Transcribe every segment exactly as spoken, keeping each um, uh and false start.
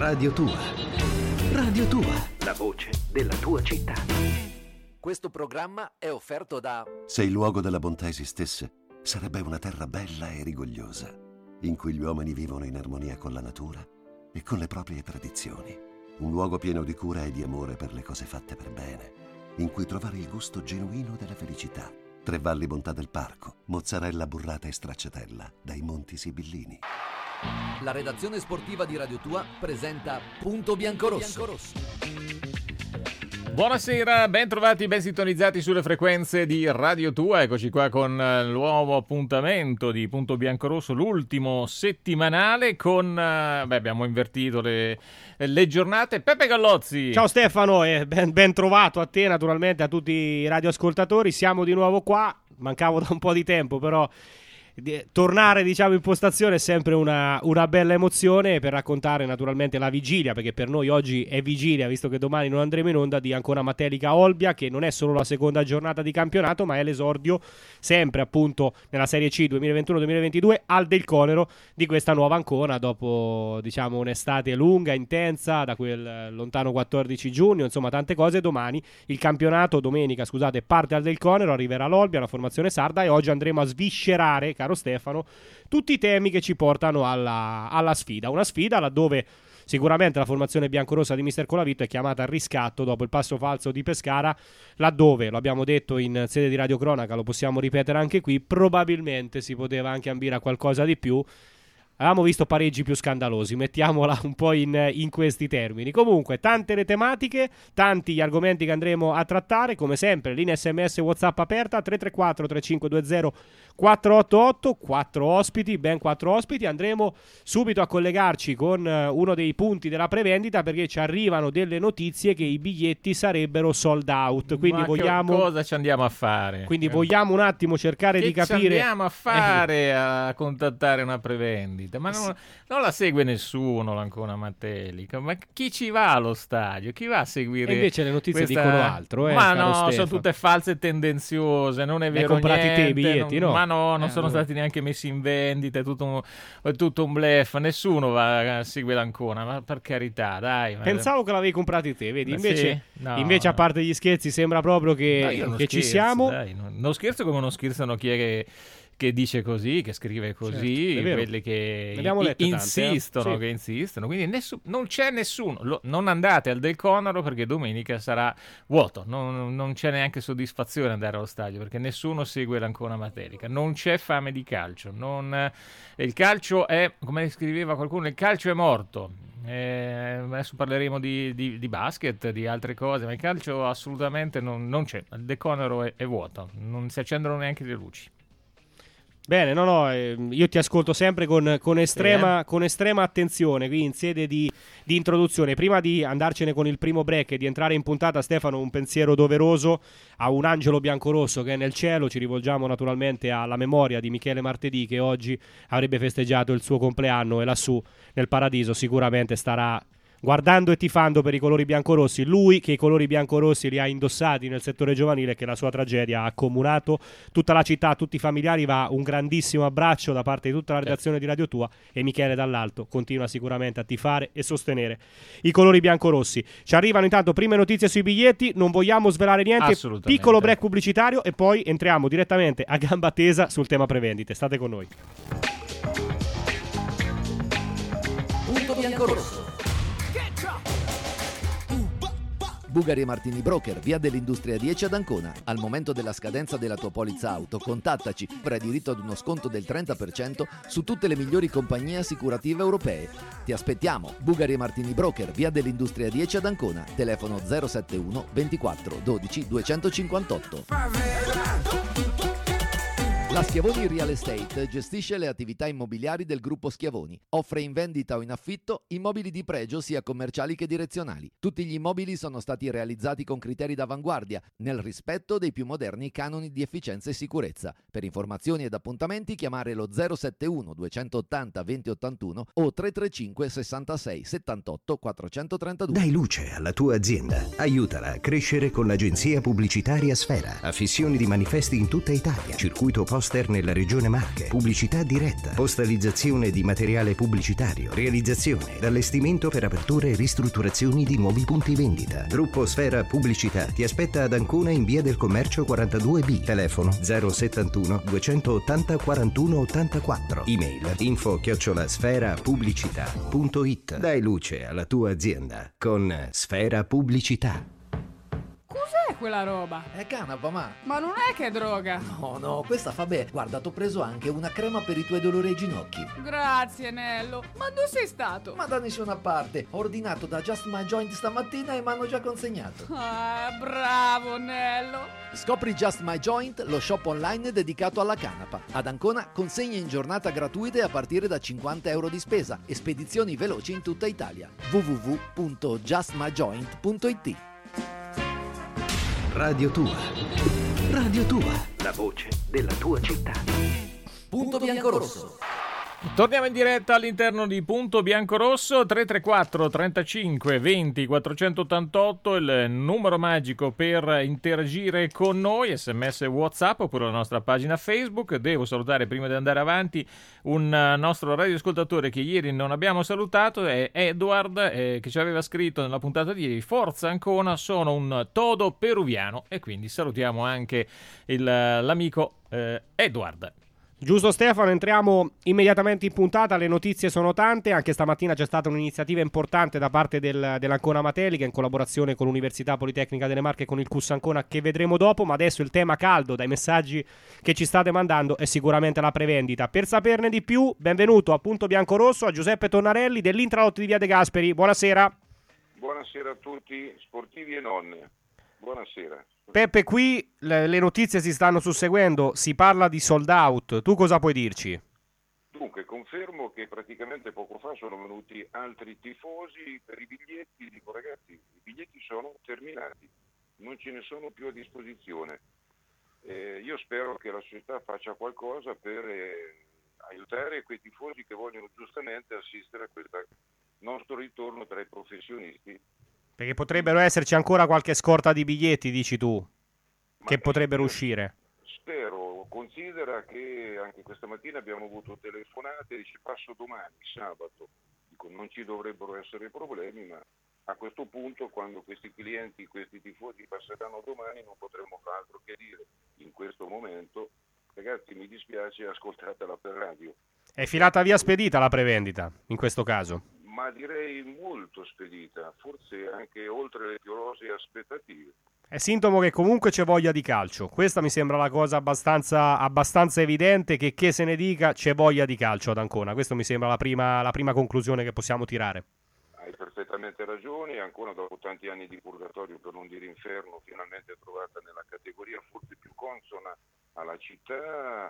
Radio Tua. Radio Tua, la voce della tua città. Questo programma è offerto da... Se il luogo della bontà esistesse, sarebbe una terra bella e rigogliosa, in cui gli uomini vivono in armonia con la natura e con le proprie tradizioni. Un luogo pieno di cura e di amore per le cose fatte per bene, in cui trovare il gusto genuino della felicità. Tre Valli Bontà del Parco, mozzarella burrata e stracciatella, dai Monti Sibillini. La redazione sportiva di Radio Tua presenta Punto Biancorosso. Buonasera, ben trovati, ben sintonizzati sulle frequenze di Radio Tua. Eccoci qua con l'uovo appuntamento di Punto Biancorosso, l'ultimo settimanale con, beh, abbiamo invertito le, le giornate. Peppe Gallozzi. Ciao Stefano e ben, ben trovato a te, naturalmente a tutti i radioascoltatori. Siamo di nuovo qua, mancavo da un po' di tempo, però tornare, diciamo, in postazione è sempre una, una bella emozione per raccontare naturalmente la vigilia, perché per noi oggi è vigilia, visto che domani non andremo in onda, di Ancona Matelica Olbia, che non è solo la seconda giornata di campionato, ma è l'esordio sempre appunto nella Serie C duemilaventuno duemilaventidue al Del Conero di questa nuova Ancona, dopo, diciamo, un'estate lunga, intensa, da quel lontano quattordici giugno, insomma tante cose. Domani il campionato, domenica scusate, parte al Del Conero, arriverà l'Olbia, la formazione sarda, e oggi andremo a sviscerare, caro Stefano, tutti i temi che ci portano alla, alla sfida. Una sfida laddove sicuramente la formazione biancorossa di mister Colavito è chiamata al riscatto dopo il passo falso di Pescara, laddove, lo abbiamo detto in sede di radiocronaca, lo possiamo ripetere anche qui, probabilmente si poteva anche ambire a qualcosa di più. Avevamo visto pareggi più scandalosi, mettiamola un po' in, in questi termini. Comunque, tante le tematiche, tanti gli argomenti che andremo a trattare. Come sempre, linea sms WhatsApp aperta, tre tre quattro tre cinque due zero quattro otto otto, quattro ospiti, ben quattro ospiti. Andremo subito a collegarci con uno dei punti della prevendita, perché ci arrivano delle notizie che i biglietti sarebbero sold out. Quindi Ma vogliamo... cosa ci andiamo a fare? Quindi vogliamo un attimo cercare che di capire... Che ci andiamo a fare eh. a contattare una prevendita? Ma non, non la segue nessuno l'Ancona Matelica, ma chi ci va allo stadio? Chi va a seguire? E invece le notizie questa... dicono altro, eh, ma no, Stefano. Sono tutte false e tendenziose, non è vero. Hai comprati niente, te i biglietti, non, no? Ma no, non eh, sono allora. stati neanche messi in vendita, è tutto un, è tutto un bluff, nessuno va a seguire l'Ancona, ma per carità, dai. Pensavo che l'avevi comprati te, vedi, invece, sì? no. invece a parte gli scherzi sembra proprio che, che scherzo, ci siamo. Dai, non, non scherzo come non scherzano chi è che... che dice così, che scrive così, certo, quelli che i- insistono, tante, eh? che insistono, quindi nessu- non c'è nessuno, Lo- non andate al Del Conero perché domenica sarà vuoto, non, non c'è neanche soddisfazione andare allo stadio perché nessuno segue l'Ancona Matelica, non c'è fame di calcio, non, eh, il calcio è, come scriveva qualcuno, il calcio è morto. Eh, adesso parleremo di, di, di basket, di altre cose, ma il calcio assolutamente non, non c'è, il Del Conero è, è vuoto, non si accendono neanche le luci. Bene, no, no, eh, io ti ascolto sempre con, con, estrema, eh. con estrema attenzione, qui in sede di, di introduzione. Prima di andarcene con il primo break e di entrare in puntata, Stefano, un pensiero doveroso a un angelo biancorosso che è nel cielo. Ci rivolgiamo naturalmente alla memoria di Michele Martedì, che oggi avrebbe festeggiato il suo compleanno e lassù nel paradiso sicuramente starà guardando e tifando per i colori biancorossi, lui che i colori biancorossi li ha indossati nel settore giovanile, che la sua tragedia ha accomunato tutta la città, tutti i familiari. Va un grandissimo abbraccio da parte di tutta la redazione di Radio Tua, e Michele dall'alto continua sicuramente a tifare e sostenere i colori biancorossi. Ci arrivano intanto prime notizie sui biglietti, non vogliamo svelare niente, piccolo break pubblicitario e poi entriamo direttamente a gamba tesa sul tema prevendite. State con noi. Punto Biancorosso. Bugari e Martini Broker, via dell'Industria dieci ad Ancona. Al momento della scadenza della tua polizza auto, contattaci, avrai diritto ad uno sconto del trenta per cento su tutte le migliori compagnie assicurative europee. Ti aspettiamo. Bugari e Martini Broker, via dell'Industria dieci ad Ancona. Telefono zero sette uno ventiquattro dodici duecentocinquantotto. La Schiavoni Real Estate gestisce le attività immobiliari del gruppo Schiavoni. Offre in vendita o in affitto immobili di pregio sia commerciali che direzionali. Tutti gli immobili sono stati realizzati con criteri d'avanguardia, nel rispetto dei più moderni canoni di efficienza e sicurezza. Per informazioni ed appuntamenti chiamare lo zero sette uno duecentottanta venti ottantuno o tre tre cinque sessantasei settantotto quattrocentotrentadue. Dai luce alla tua azienda. Aiutala a crescere con l'agenzia pubblicitaria Sfera. Affissioni di manifesti in tutta Italia. Circuito post poster nella regione Marche, pubblicità diretta, postalizzazione di materiale pubblicitario, realizzazione ed allestimento per aperture e ristrutturazioni di nuovi punti vendita. Gruppo Sfera Pubblicità ti aspetta ad Ancona in via del Commercio quarantadue B, telefono zero settantuno duecentottanta quarantuno ottantaquattro, email info chiocciola sfera pubblicità punto it. Dai luce alla tua azienda con Sfera Pubblicità. Cos'è quella roba? È canapa, ma... Ma non è che è droga. No, no, questa fa bene. Guarda, t'ho preso anche una crema per i tuoi dolori ai ginocchi. Grazie, Nello. Ma dove sei stato? Ma da nessuna parte. Ho ordinato da Just My Joint stamattina e mi hanno già consegnato. Ah, bravo, Nello. Scopri Just My Joint, lo shop online dedicato alla canapa. Ad Ancona consegne in giornata gratuite a partire da cinquanta euro di spesa e spedizioni veloci in tutta Italia. w w w punto just my joint punto it. Radio Tua. Radio Tua, la voce della tua città. Punto bianco-rosso. Torniamo in diretta all'interno di Punto Bianco-Rosso. Tre tre quattro trentacinque venti quattrocentottantotto il numero magico per interagire con noi, sms e WhatsApp oppure la nostra pagina Facebook. Devo salutare prima di andare avanti un nostro radioascoltatore che ieri non abbiamo salutato, è Edward, eh, che ci aveva scritto nella puntata di ieri: Forza Ancona, sono un todo peruviano. E quindi salutiamo anche il, l'amico eh, Edward. Giusto Stefano, entriamo immediatamente in puntata, le notizie sono tante, anche stamattina c'è stata un'iniziativa importante da parte del, dell'Ancona Matelica in collaborazione con l'Università Politecnica delle Marche e con il C U S Ancona, che vedremo dopo, ma adesso il tema caldo dai messaggi che ci state mandando è sicuramente la prevendita. Per saperne di più, benvenuto a Punto Bianco-Rosso a Giuseppe Tonnarelli dell'Intralot di Via De Gasperi, buonasera. Buonasera a tutti, sportivi e nonne, buonasera. Peppe, qui le, le notizie si stanno susseguendo, si parla di sold out, tu cosa puoi dirci? Dunque, confermo che praticamente poco fa sono venuti altri tifosi per i biglietti, dico ragazzi, i biglietti sono terminati, non ce ne sono più a disposizione. Eh, io spero che la società faccia qualcosa per eh, aiutare quei tifosi che vogliono giustamente assistere a questo nostro ritorno tra i professionisti. Perché potrebbero esserci ancora qualche scorta di biglietti, dici tu, Ma che potrebbero spero, uscire. Spero, considera che anche questa mattina abbiamo avuto telefonate, dice passo domani, sabato, dico non ci dovrebbero essere problemi, ma a questo punto quando questi clienti, questi tifosi passeranno domani non potremo fare altro che dire in questo momento, ragazzi mi dispiace, ascoltatela per radio. È filata via spedita la prevendita, in questo caso. Ma direi molto spedita, forse anche oltre le più rosee aspettative. È sintomo che comunque c'è voglia di calcio. Questa mi sembra la cosa abbastanza, abbastanza evidente, che che se ne dica c'è voglia di calcio ad Ancona. Questa mi sembra la prima, la prima conclusione che possiamo tirare. Hai perfettamente ragione, ancora dopo tanti anni di purgatorio, per non dire inferno, finalmente è trovata nella categoria forse più consona alla città,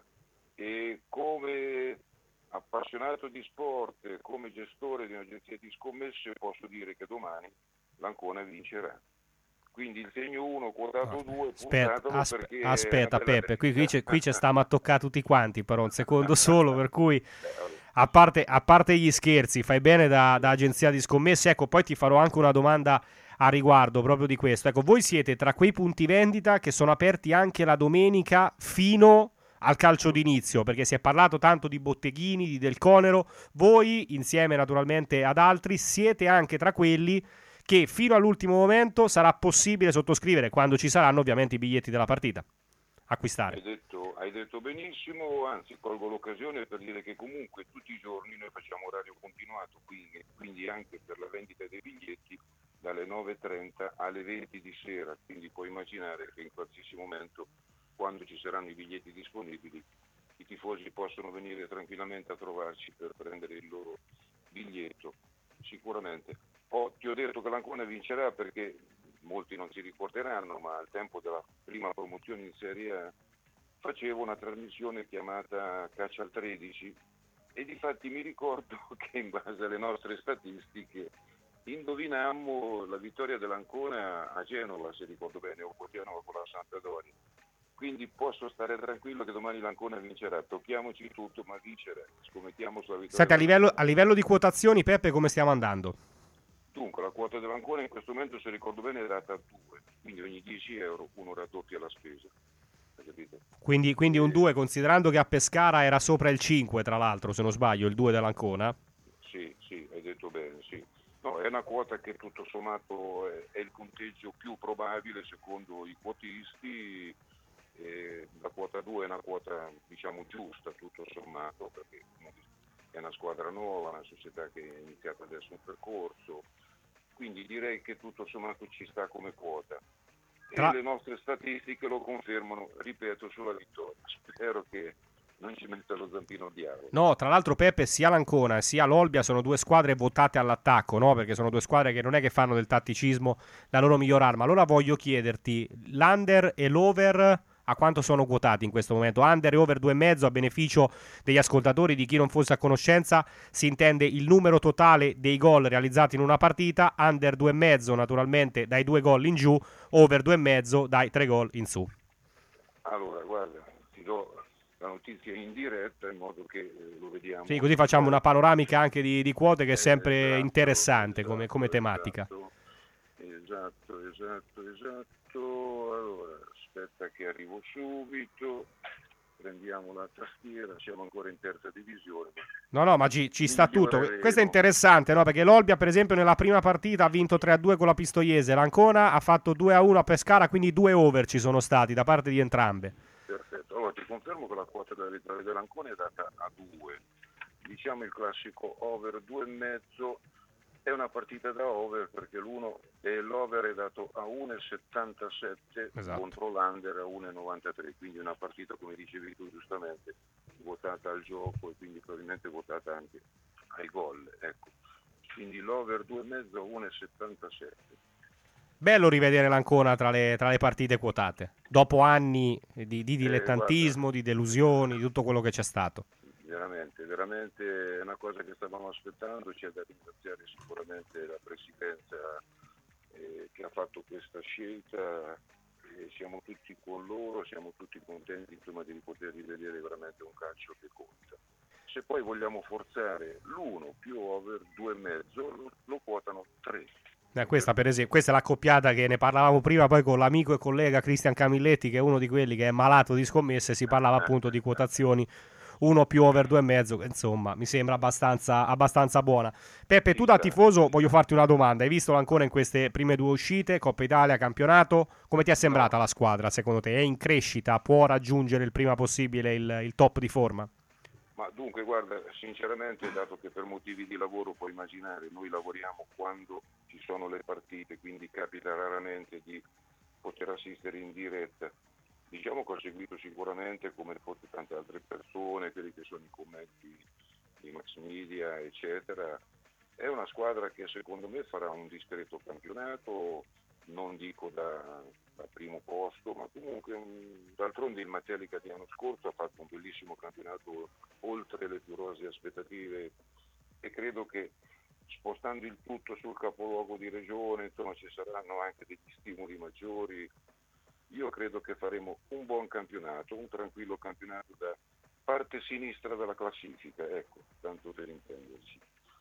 e come appassionato di sport e come gestore di un'agenzia di scommesse posso dire che domani l'Ancona vincerà. Quindi il segno uno, quotato due, aspetta, aspe- perché aspetta Peppe, qui, qui, c'è, qui c'è stiamo a toccare tutti quanti, però un secondo solo, per cui a parte, a parte gli scherzi, fai bene da, da agenzia di scommesse. Ecco, poi ti farò anche una domanda a riguardo proprio di questo. Ecco, voi siete tra quei punti vendita che sono aperti anche la domenica fino al calcio d'inizio, perché si è parlato tanto di Botteghini, di Del Conero. Voi, insieme naturalmente ad altri, siete anche tra quelli che fino all'ultimo momento sarà possibile sottoscrivere, quando ci saranno ovviamente i biglietti della partita, acquistare. Hai detto, hai detto benissimo, anzi colgo l'occasione per dire che comunque tutti i giorni noi facciamo orario continuato, quindi, quindi anche per la vendita dei biglietti dalle nove e trenta alle venti di sera, quindi puoi immaginare che in qualsiasi momento, quando ci saranno i biglietti disponibili, i tifosi possono venire tranquillamente a trovarci per prendere il loro biglietto, sicuramente. Oh, ti ho detto che l'Ancona vincerà perché molti non si ricorderanno, ma al tempo della prima promozione in Serie A facevo una trasmissione chiamata Caccia al tredici e difatti mi ricordo che in base alle nostre statistiche indovinammo la vittoria dell'Ancona a Genova, se ricordo bene, o a Genova con la Sampdoria. Quindi posso stare tranquillo che domani l'Ancona vincerà. Tocchiamoci tutto, ma vincerà. Scommettiamo sulla vittoria. Senti, a livello, a livello di quotazioni, Peppe, come stiamo andando? Dunque, la quota dell'Ancona in questo momento, se ricordo bene, è data a due, quindi ogni dieci euro uno raddoppia la spesa. capito? Quindi, quindi un due, considerando che a Pescara era sopra il cinque, tra l'altro, se non sbaglio, il due dell'Ancona. Sì, sì, hai detto bene, sì. No, è una quota che tutto sommato è, è il punteggio più probabile secondo i quotisti. Eh, la quota due è una quota, diciamo, giusta tutto sommato, perché è una squadra nuova, una società che è iniziata adesso un percorso, quindi direi che tutto sommato ci sta come quota. E Tra... le nostre statistiche lo confermano, ripeto, sulla vittoria. Spero che non ci metta lo zampino al diavolo. No, tra l'altro Peppe, sia l'Ancona sia l'Olbia sono due squadre votate all'attacco, no? Perché sono due squadre che non è che fanno del tatticismo la loro miglior arma. Allora voglio chiederti, l'under e l'over a quanto sono quotati in questo momento? Under e over due e mezzo, a beneficio degli ascoltatori, di chi non fosse a conoscenza, si intende il numero totale dei gol realizzati in una partita, under due e mezzo naturalmente dai due gol in giù, over due e mezzo dai tre gol in su. Allora, guarda, ti do la notizia in diretta in modo che eh, lo vediamo. Sì, così facciamo una panoramica anche di, di quote, che è sempre Eh, esatto, interessante esatto, come, come tematica. Esatto, esatto, esatto, esatto. Allora, aspetta che arrivo subito. Prendiamo la tastiera, siamo ancora in terza divisione. No, no, ma ci, ci sta tutto. Questo è interessante, no? Perché l'Olbia, per esempio, nella prima partita ha vinto tre a due con la Pistoiese. L'Ancona ha fatto due a uno a Pescara, quindi due over ci sono stati da parte di entrambe. Perfetto. Allora ti confermo che la quota della vittoria dell'Ancona è data a due. Diciamo il classico over due e mezzo. È una partita da over perché l'uno e l'over è dato a uno virgola settantasette, esatto, contro l'under a uno virgola novantatré, quindi una partita, come dicevi tu giustamente, votata al gioco e quindi probabilmente votata anche ai gol, ecco. Quindi l'over due e mezzo a uno virgola settantasette. Bello rivedere l'Ancona tra le, tra le partite quotate, dopo anni di, di dilettantismo, eh, di delusioni, di tutto quello che c'è stato. Veramente, veramente è una cosa che stavamo aspettando. C'è da ringraziare sicuramente la Presidenza eh, che ha fatto questa scelta, e siamo tutti con loro, siamo tutti contenti, insomma, di poter rivedere veramente un calcio che conta. Se poi vogliamo forzare l'uno più over due e mezzo, lo, lo quotano tre. Eh, questa, per esempio, questa è l'accoppiata che ne parlavamo prima poi con l'amico e collega Cristian Camilletti, che è uno di quelli che è malato di scommesse. Si parlava appunto di quotazioni uno più over due e mezzo, insomma mi sembra abbastanza, abbastanza buona. Peppe, tu da tifoso voglio farti una domanda: hai visto ancora in queste prime due uscite, Coppa Italia, campionato, come ti è sembrata la squadra secondo te? È in crescita? Può raggiungere il prima possibile il, il top di forma? Ma dunque guarda, sinceramente, dato che per motivi di lavoro puoi immaginare, noi lavoriamo quando ci sono le partite, quindi capita raramente di poter assistere in diretta. Diciamo che ho seguito sicuramente, come forse tante altre persone, quelli che sono i commenti di mass media, eccetera. È una squadra che secondo me farà un discreto campionato, non dico da, da primo posto, ma comunque un, d'altronde il Matelica di l'anno scorso ha fatto un bellissimo campionato oltre le più rosee aspettative, e credo che spostando il tutto sul capoluogo di regione, insomma, ci saranno anche degli stimoli maggiori. Io credo che faremo un buon campionato, un tranquillo campionato da parte sinistra della classifica, ecco, tanto per intenderci.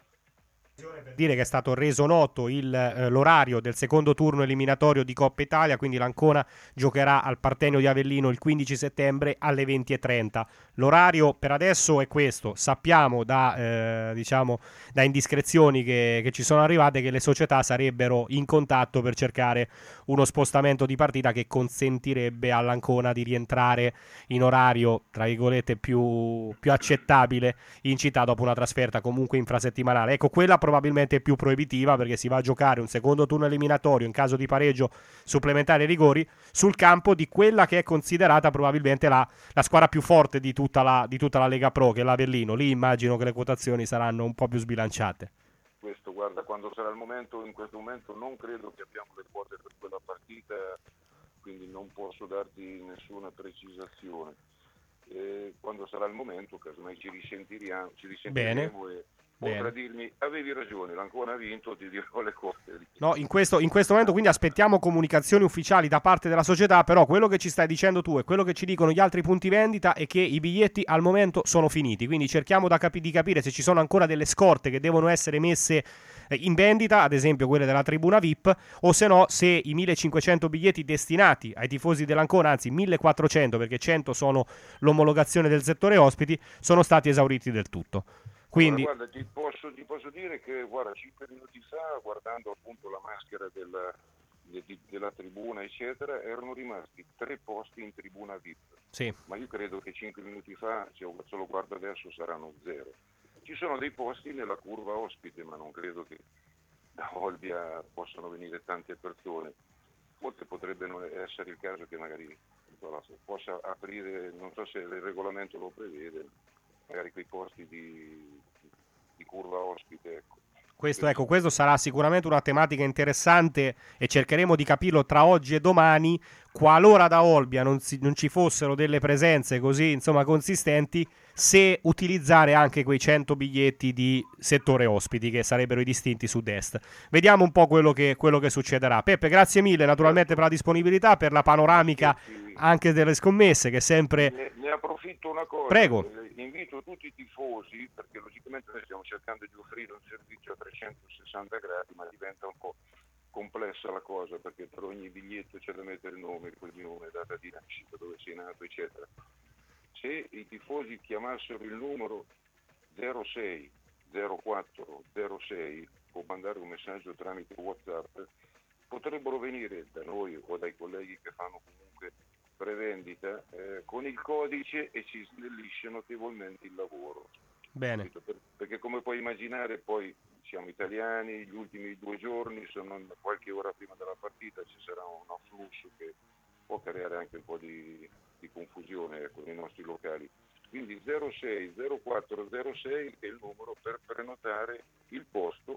Per dire che è stato reso noto il, eh, l'orario del secondo turno eliminatorio di Coppa Italia, quindi l'Ancona giocherà al Partenio di Avellino il quindici settembre alle venti e trenta. L'orario per adesso è questo. Sappiamo da, eh, diciamo, da indiscrezioni che, che ci sono arrivate che le società sarebbero in contatto per cercare uno spostamento di partita che consentirebbe all'Ancona di rientrare in orario, tra virgolette, più, più accettabile in città dopo una trasferta comunque infrasettimanale. Ecco, quella probabilmente è più proibitiva, perché si va a giocare un secondo turno eliminatorio in caso di pareggio supplementare ai rigori sul campo di quella che è considerata probabilmente la, la squadra più forte di tutta la, di tutta la Lega Pro, che è l'Avellino. Lì immagino che le quotazioni saranno un po' più sbilanciate. Questo, guarda, quando sarà il momento, in questo momento non credo che abbiamo le quote per quella partita, quindi non posso darti nessuna precisazione. E quando sarà il momento, casomai ci risentiremo, ci risentiremo e potrà dirmi avevi ragione, l'Ancona ha vinto, ti dirò le cose. No, in questo, in questo momento quindi aspettiamo comunicazioni ufficiali da parte della società, però quello che ci stai dicendo tu e quello che ci dicono gli altri punti vendita è che i biglietti al momento sono finiti, quindi cerchiamo da capi- di capire se ci sono ancora delle scorte che devono essere messe in vendita, ad esempio quelle della tribuna V I P, o se no se i millecinquecento biglietti destinati ai tifosi dell'Ancona, anzi millequattrocento perché cento sono l'omologazione del settore ospiti, sono stati esauriti del tutto. Quindi guarda, guarda, ti, posso, ti posso dire che guarda, cinque minuti fa, guardando appunto la maschera della, de, de, della tribuna eccetera, erano rimasti tre posti in tribuna V I P, sì. Ma io credo che cinque minuti fa, se lo guardo adesso, saranno zero. Ci sono dei posti nella curva ospite, ma non credo che da Olbia possano venire tante persone. Forse potrebbe essere il caso che magari possa aprire, non so se il regolamento lo prevede, magari quei posti di, di curva ospite, ecco. Questo, ecco, questo sarà sicuramente una tematica interessante e cercheremo di capirlo tra oggi e domani. Qualora da Olbia non, si, non ci fossero delle presenze così, insomma, consistenti, se utilizzare anche quei cento biglietti di settore ospiti che sarebbero i distinti sud-est. Vediamo un po' quello che, quello che succederà. Peppe, grazie mille naturalmente per la disponibilità, per la panoramica anche delle scommesse, che sempre... Ne, ne approfitto una cosa. Prego. Invito tutti i tifosi, perché logicamente noi stiamo cercando di offrire un servizio a trecentosessanta gradi, ma diventa un po' complessa la cosa, perché per ogni biglietto c'è da mettere il nome, il cognome, data di nascita, dove sei nato, eccetera. Se i tifosi chiamassero il numero zero sei zero quattro zero sei o mandare un messaggio tramite WhatsApp, potrebbero venire da noi o dai colleghi che fanno comunque prevendita eh, con il codice e ci snellisce notevolmente il lavoro. Bene. Perché come puoi immaginare, poi siamo italiani, gli ultimi due giorni sono qualche ora prima della partita, ci sarà un afflusso che può creare anche un po' di, di confusione, ecco, nei nostri locali. Quindi zero sei zero quattro zero sei è il numero per prenotare il posto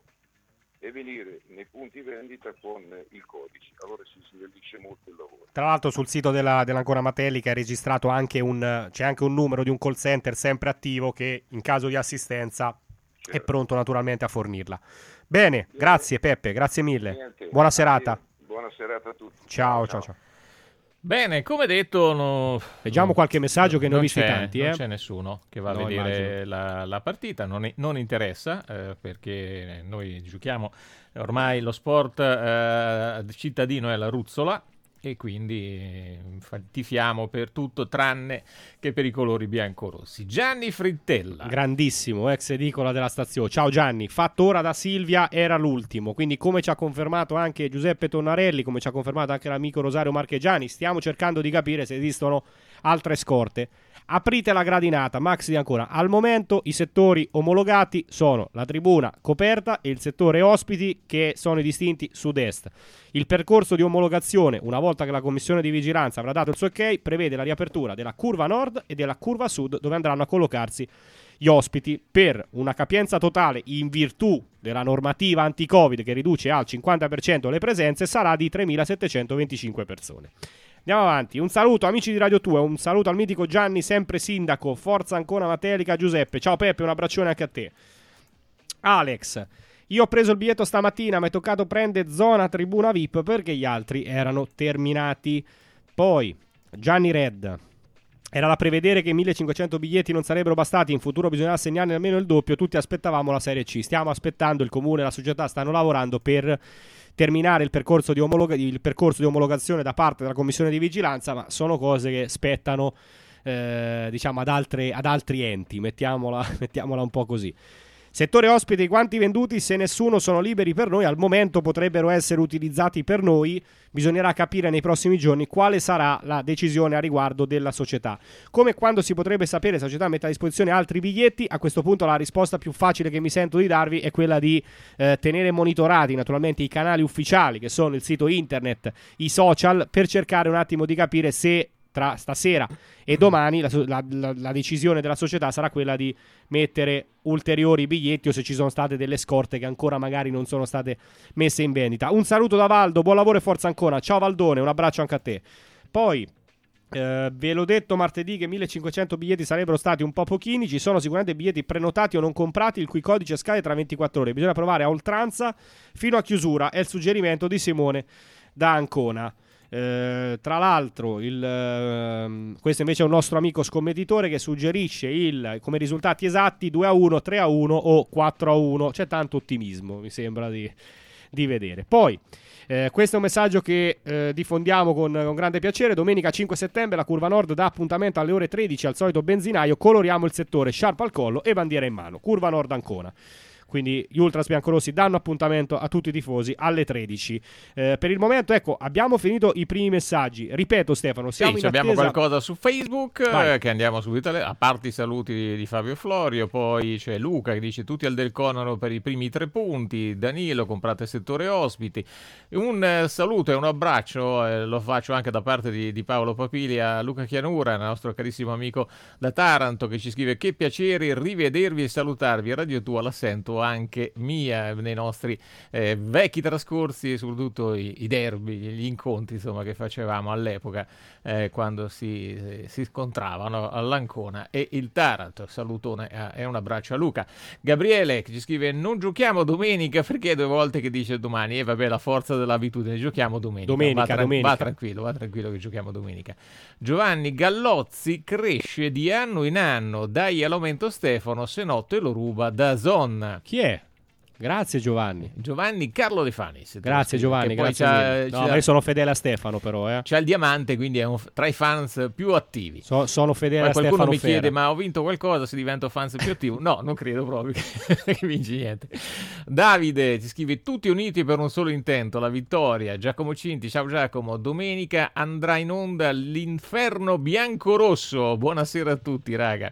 e venire nei punti vendita con il codice, allora si snellisce molto il lavoro. Tra l'altro sul sito della, dell'Ancona Matelica è registrato anche un, c'è anche un numero di un call center sempre attivo che in caso di assistenza certo. È pronto naturalmente a fornirla. Bene, Niente. Grazie Peppe, grazie mille. Niente. Buona serata. Buona serata a tutti. Ciao, ciao, ciao. Bene, come detto, no, leggiamo no, qualche messaggio che ne ho visti c'è, tanti. Non eh? c'è nessuno che va no, a vedere la, la partita, non, è, non interessa eh, perché noi giochiamo ormai lo sport eh, cittadino è la ruzzola e quindi eh, tifiamo per tutto tranne che per i colori biancorossi. Gianni Frittella, grandissimo, ex edicola della stazione. Ciao Gianni, fatto ora da Silvia era l'ultimo, quindi come ci ha confermato anche Giuseppe Tonnarelli, come ci ha confermato anche l'amico Rosario Marchegiani, stiamo cercando di capire se esistono altre scorte. Aprite la gradinata, Max di Ancona. Al momento i settori omologati sono la tribuna coperta e il settore ospiti, che sono i distinti sud-est. Il percorso di omologazione, una volta che la commissione di vigilanza avrà dato il suo ok, prevede la riapertura della curva nord e della curva sud, dove andranno a collocarsi gli ospiti, per una capienza totale, in virtù della normativa anti-Covid che riduce al cinquanta per cento le presenze, sarà di tremilasettecentoventicinque persone. Andiamo avanti, un saluto amici di Radio due, un saluto al mitico Gianni, sempre sindaco, forza Ancona Matelica. Giuseppe, ciao Peppe, un abbraccione anche a te. Alex, io ho preso il biglietto stamattina, mi è toccato prendere zona tribuna V I P perché gli altri erano terminati. Poi Gianni Red, era da prevedere che millecinquecento biglietti non sarebbero bastati, in futuro bisognerà assegnarne almeno il doppio, tutti aspettavamo la Serie C, stiamo aspettando, il comune e la società stanno lavorando per terminare il percorso di, omolog- il percorso di omologazione da parte della commissione di vigilanza, ma sono cose che spettano eh, diciamo ad, altre, ad altri enti, mettiamola, mettiamola un po' così. Settore ospiti, quanti venduti? Se nessuno sono liberi per noi, al momento potrebbero essere utilizzati per noi, bisognerà capire nei prossimi giorni quale sarà la decisione a riguardo della società. Come quando si potrebbe sapere se la società mette a disposizione altri biglietti, a questo punto la risposta più facile che mi sento di darvi è quella di eh, tenere monitorati naturalmente i canali ufficiali, che sono il sito internet, i social, per cercare un attimo di capire se tra stasera e domani la, la, la, la decisione della società sarà quella di mettere ulteriori biglietti o se ci sono state delle scorte che ancora magari non sono state messe in vendita. Un saluto da Valdo, buon lavoro e forza Ancona. Ciao Valdone, un abbraccio anche a te. Poi eh, ve l'ho detto martedì che millecinquecento biglietti sarebbero stati un po' pochini, ci sono sicuramente biglietti prenotati o non comprati il cui codice scade tra ventiquattro ore, bisogna provare a oltranza fino a chiusura, è il suggerimento di Simone da Ancona. Eh, tra l'altro il, eh, questo invece è un nostro amico scommettitore che suggerisce il, come risultati esatti due a uno, tre a uno o quattro a uno. C'è tanto ottimismo, mi sembra di, di vedere. Poi Eh, questo è un messaggio che eh, diffondiamo con, con grande piacere. Domenica cinque settembre la Curva Nord dà appuntamento alle ore tredici al solito benzinaio. Coloriamo il settore, sciarpa al collo e bandiera in mano. Curva Nord Ancona. Quindi gli ultras biancorossi danno appuntamento a tutti i tifosi alle tredici. Eh, per il momento, ecco, abbiamo finito i primi messaggi. Ripeto, Stefano, siamo sì, in abbiamo attesa... qualcosa su Facebook Vai. eh, che andiamo subito a leggere, a parte i saluti di, di Fabio Florio. Poi c'è Luca che dice tutti al Del Conaro per i primi tre punti. Danilo, comprate settore ospiti. Un eh, saluto e un abbraccio eh, lo faccio anche da parte di, di Paolo Papili a Luca Chianura, il nostro carissimo amico da Taranto, che ci scrive: che piacere rivedervi e salutarvi. Radio Tua la sento anche mia nei nostri eh, vecchi trascorsi, soprattutto i, i derby, gli incontri insomma che facevamo all'epoca eh, quando si, eh, si scontravano all'Ancona e il Taranto. Salutone eh, e un abbraccio a Luca. Gabriele che ci scrive: non giochiamo domenica, perché due volte che dice domani, e eh, vabbè, la forza dell'abitudine, giochiamo domenica. Domenica, va, tra- domenica. va tranquillo, va tranquillo che giochiamo domenica. Giovanni Gallozzi cresce di anno in anno, dai all'aumento Stefano, se no te lo ruba da Zon. Chi è? Grazie Giovanni. Giovanni Carlo De Fanis. Grazie Giovanni, grazie mille. No, ma io sono fedele a Stefano però. Eh. C'ha il diamante, quindi è un, tra i fans più attivi. So, sono fedele Poi a Stefano qualcuno mi Fera. chiede: ma ho vinto qualcosa se divento fans più attivo? No, non credo proprio che, che vinci niente. Davide ti scrive: tutti uniti per un solo intento, la vittoria. Giacomo Cinti, ciao Giacomo. Domenica andrà in onda l'Inferno Biancorosso. Buonasera a tutti, raga.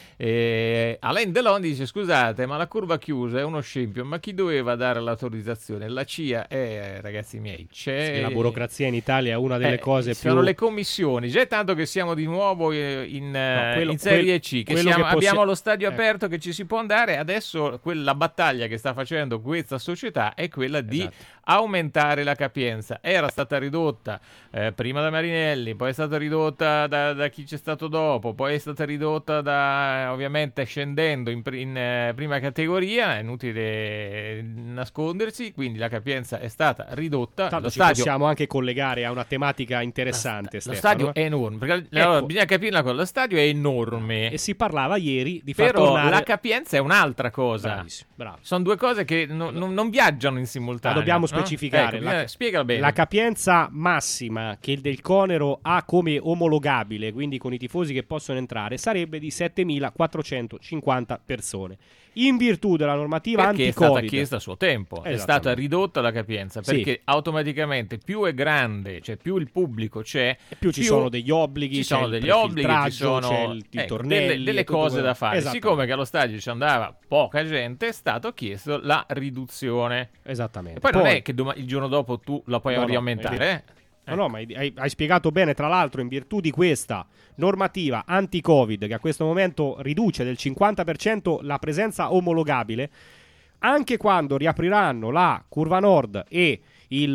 Eh, Alain Delon dice: scusate, ma la curva chiusa è uno scempio, ma chi doveva dare l'autorizzazione? La C I A, eh, ragazzi miei, c'è sì, la burocrazia in Italia è una delle eh, cose più... sono le commissioni, già è tanto che siamo di nuovo in, no, quello, in Serie quel, C, che, siamo, che possi- abbiamo lo stadio ecco. aperto che ci si può andare. Adesso quella battaglia che sta facendo questa società è quella di esatto. aumentare la capienza. Era stata ridotta eh, prima da Marinelli, poi è stata ridotta da, da chi c'è stato dopo, poi è stata ridotta da, ovviamente scendendo in, in eh, prima categoria, è inutile nascondersi, quindi la capienza è stata ridotta. Tanto lo ci stadio possiamo anche collegare a una tematica interessante, lo Stefano. stadio è enorme, perché ecco. allora, bisogna capire una cosa: lo stadio è enorme e si parlava ieri di far però tornare... la capienza è un'altra cosa. Bravissimo, bravo. Sono due cose che no, no, non viaggiano in simultanea. La dobbiamo no? specificare. Ecco, la, spiegala bene. La capienza massima che il Del Conero ha come omologabile, quindi con i tifosi che possono entrare, sarebbe di settemilaquattrocentocinquanta persone. In virtù della normativa perché anti-Covid. è stata chiesta a suo tempo, è stata ridotta la capienza, perché sì. automaticamente più è grande, cioè più il pubblico c'è, e più ci più sono degli obblighi, ci sono c'è degli il obblighi, ci sono c'è il, il ecco, tornelli, delle, delle cose da fare. Siccome che allo stadio ci andava poca gente, è stato chiesto la riduzione. Esattamente. E poi, poi non è che dom- il giorno dopo tu la puoi no, riaumentare, no, eh? No, no, ma hai, hai spiegato bene. Tra l'altro, in virtù di questa normativa anti-Covid, che a questo momento riduce del cinquanta per cento la presenza omologabile, anche quando riapriranno la curva nord e il,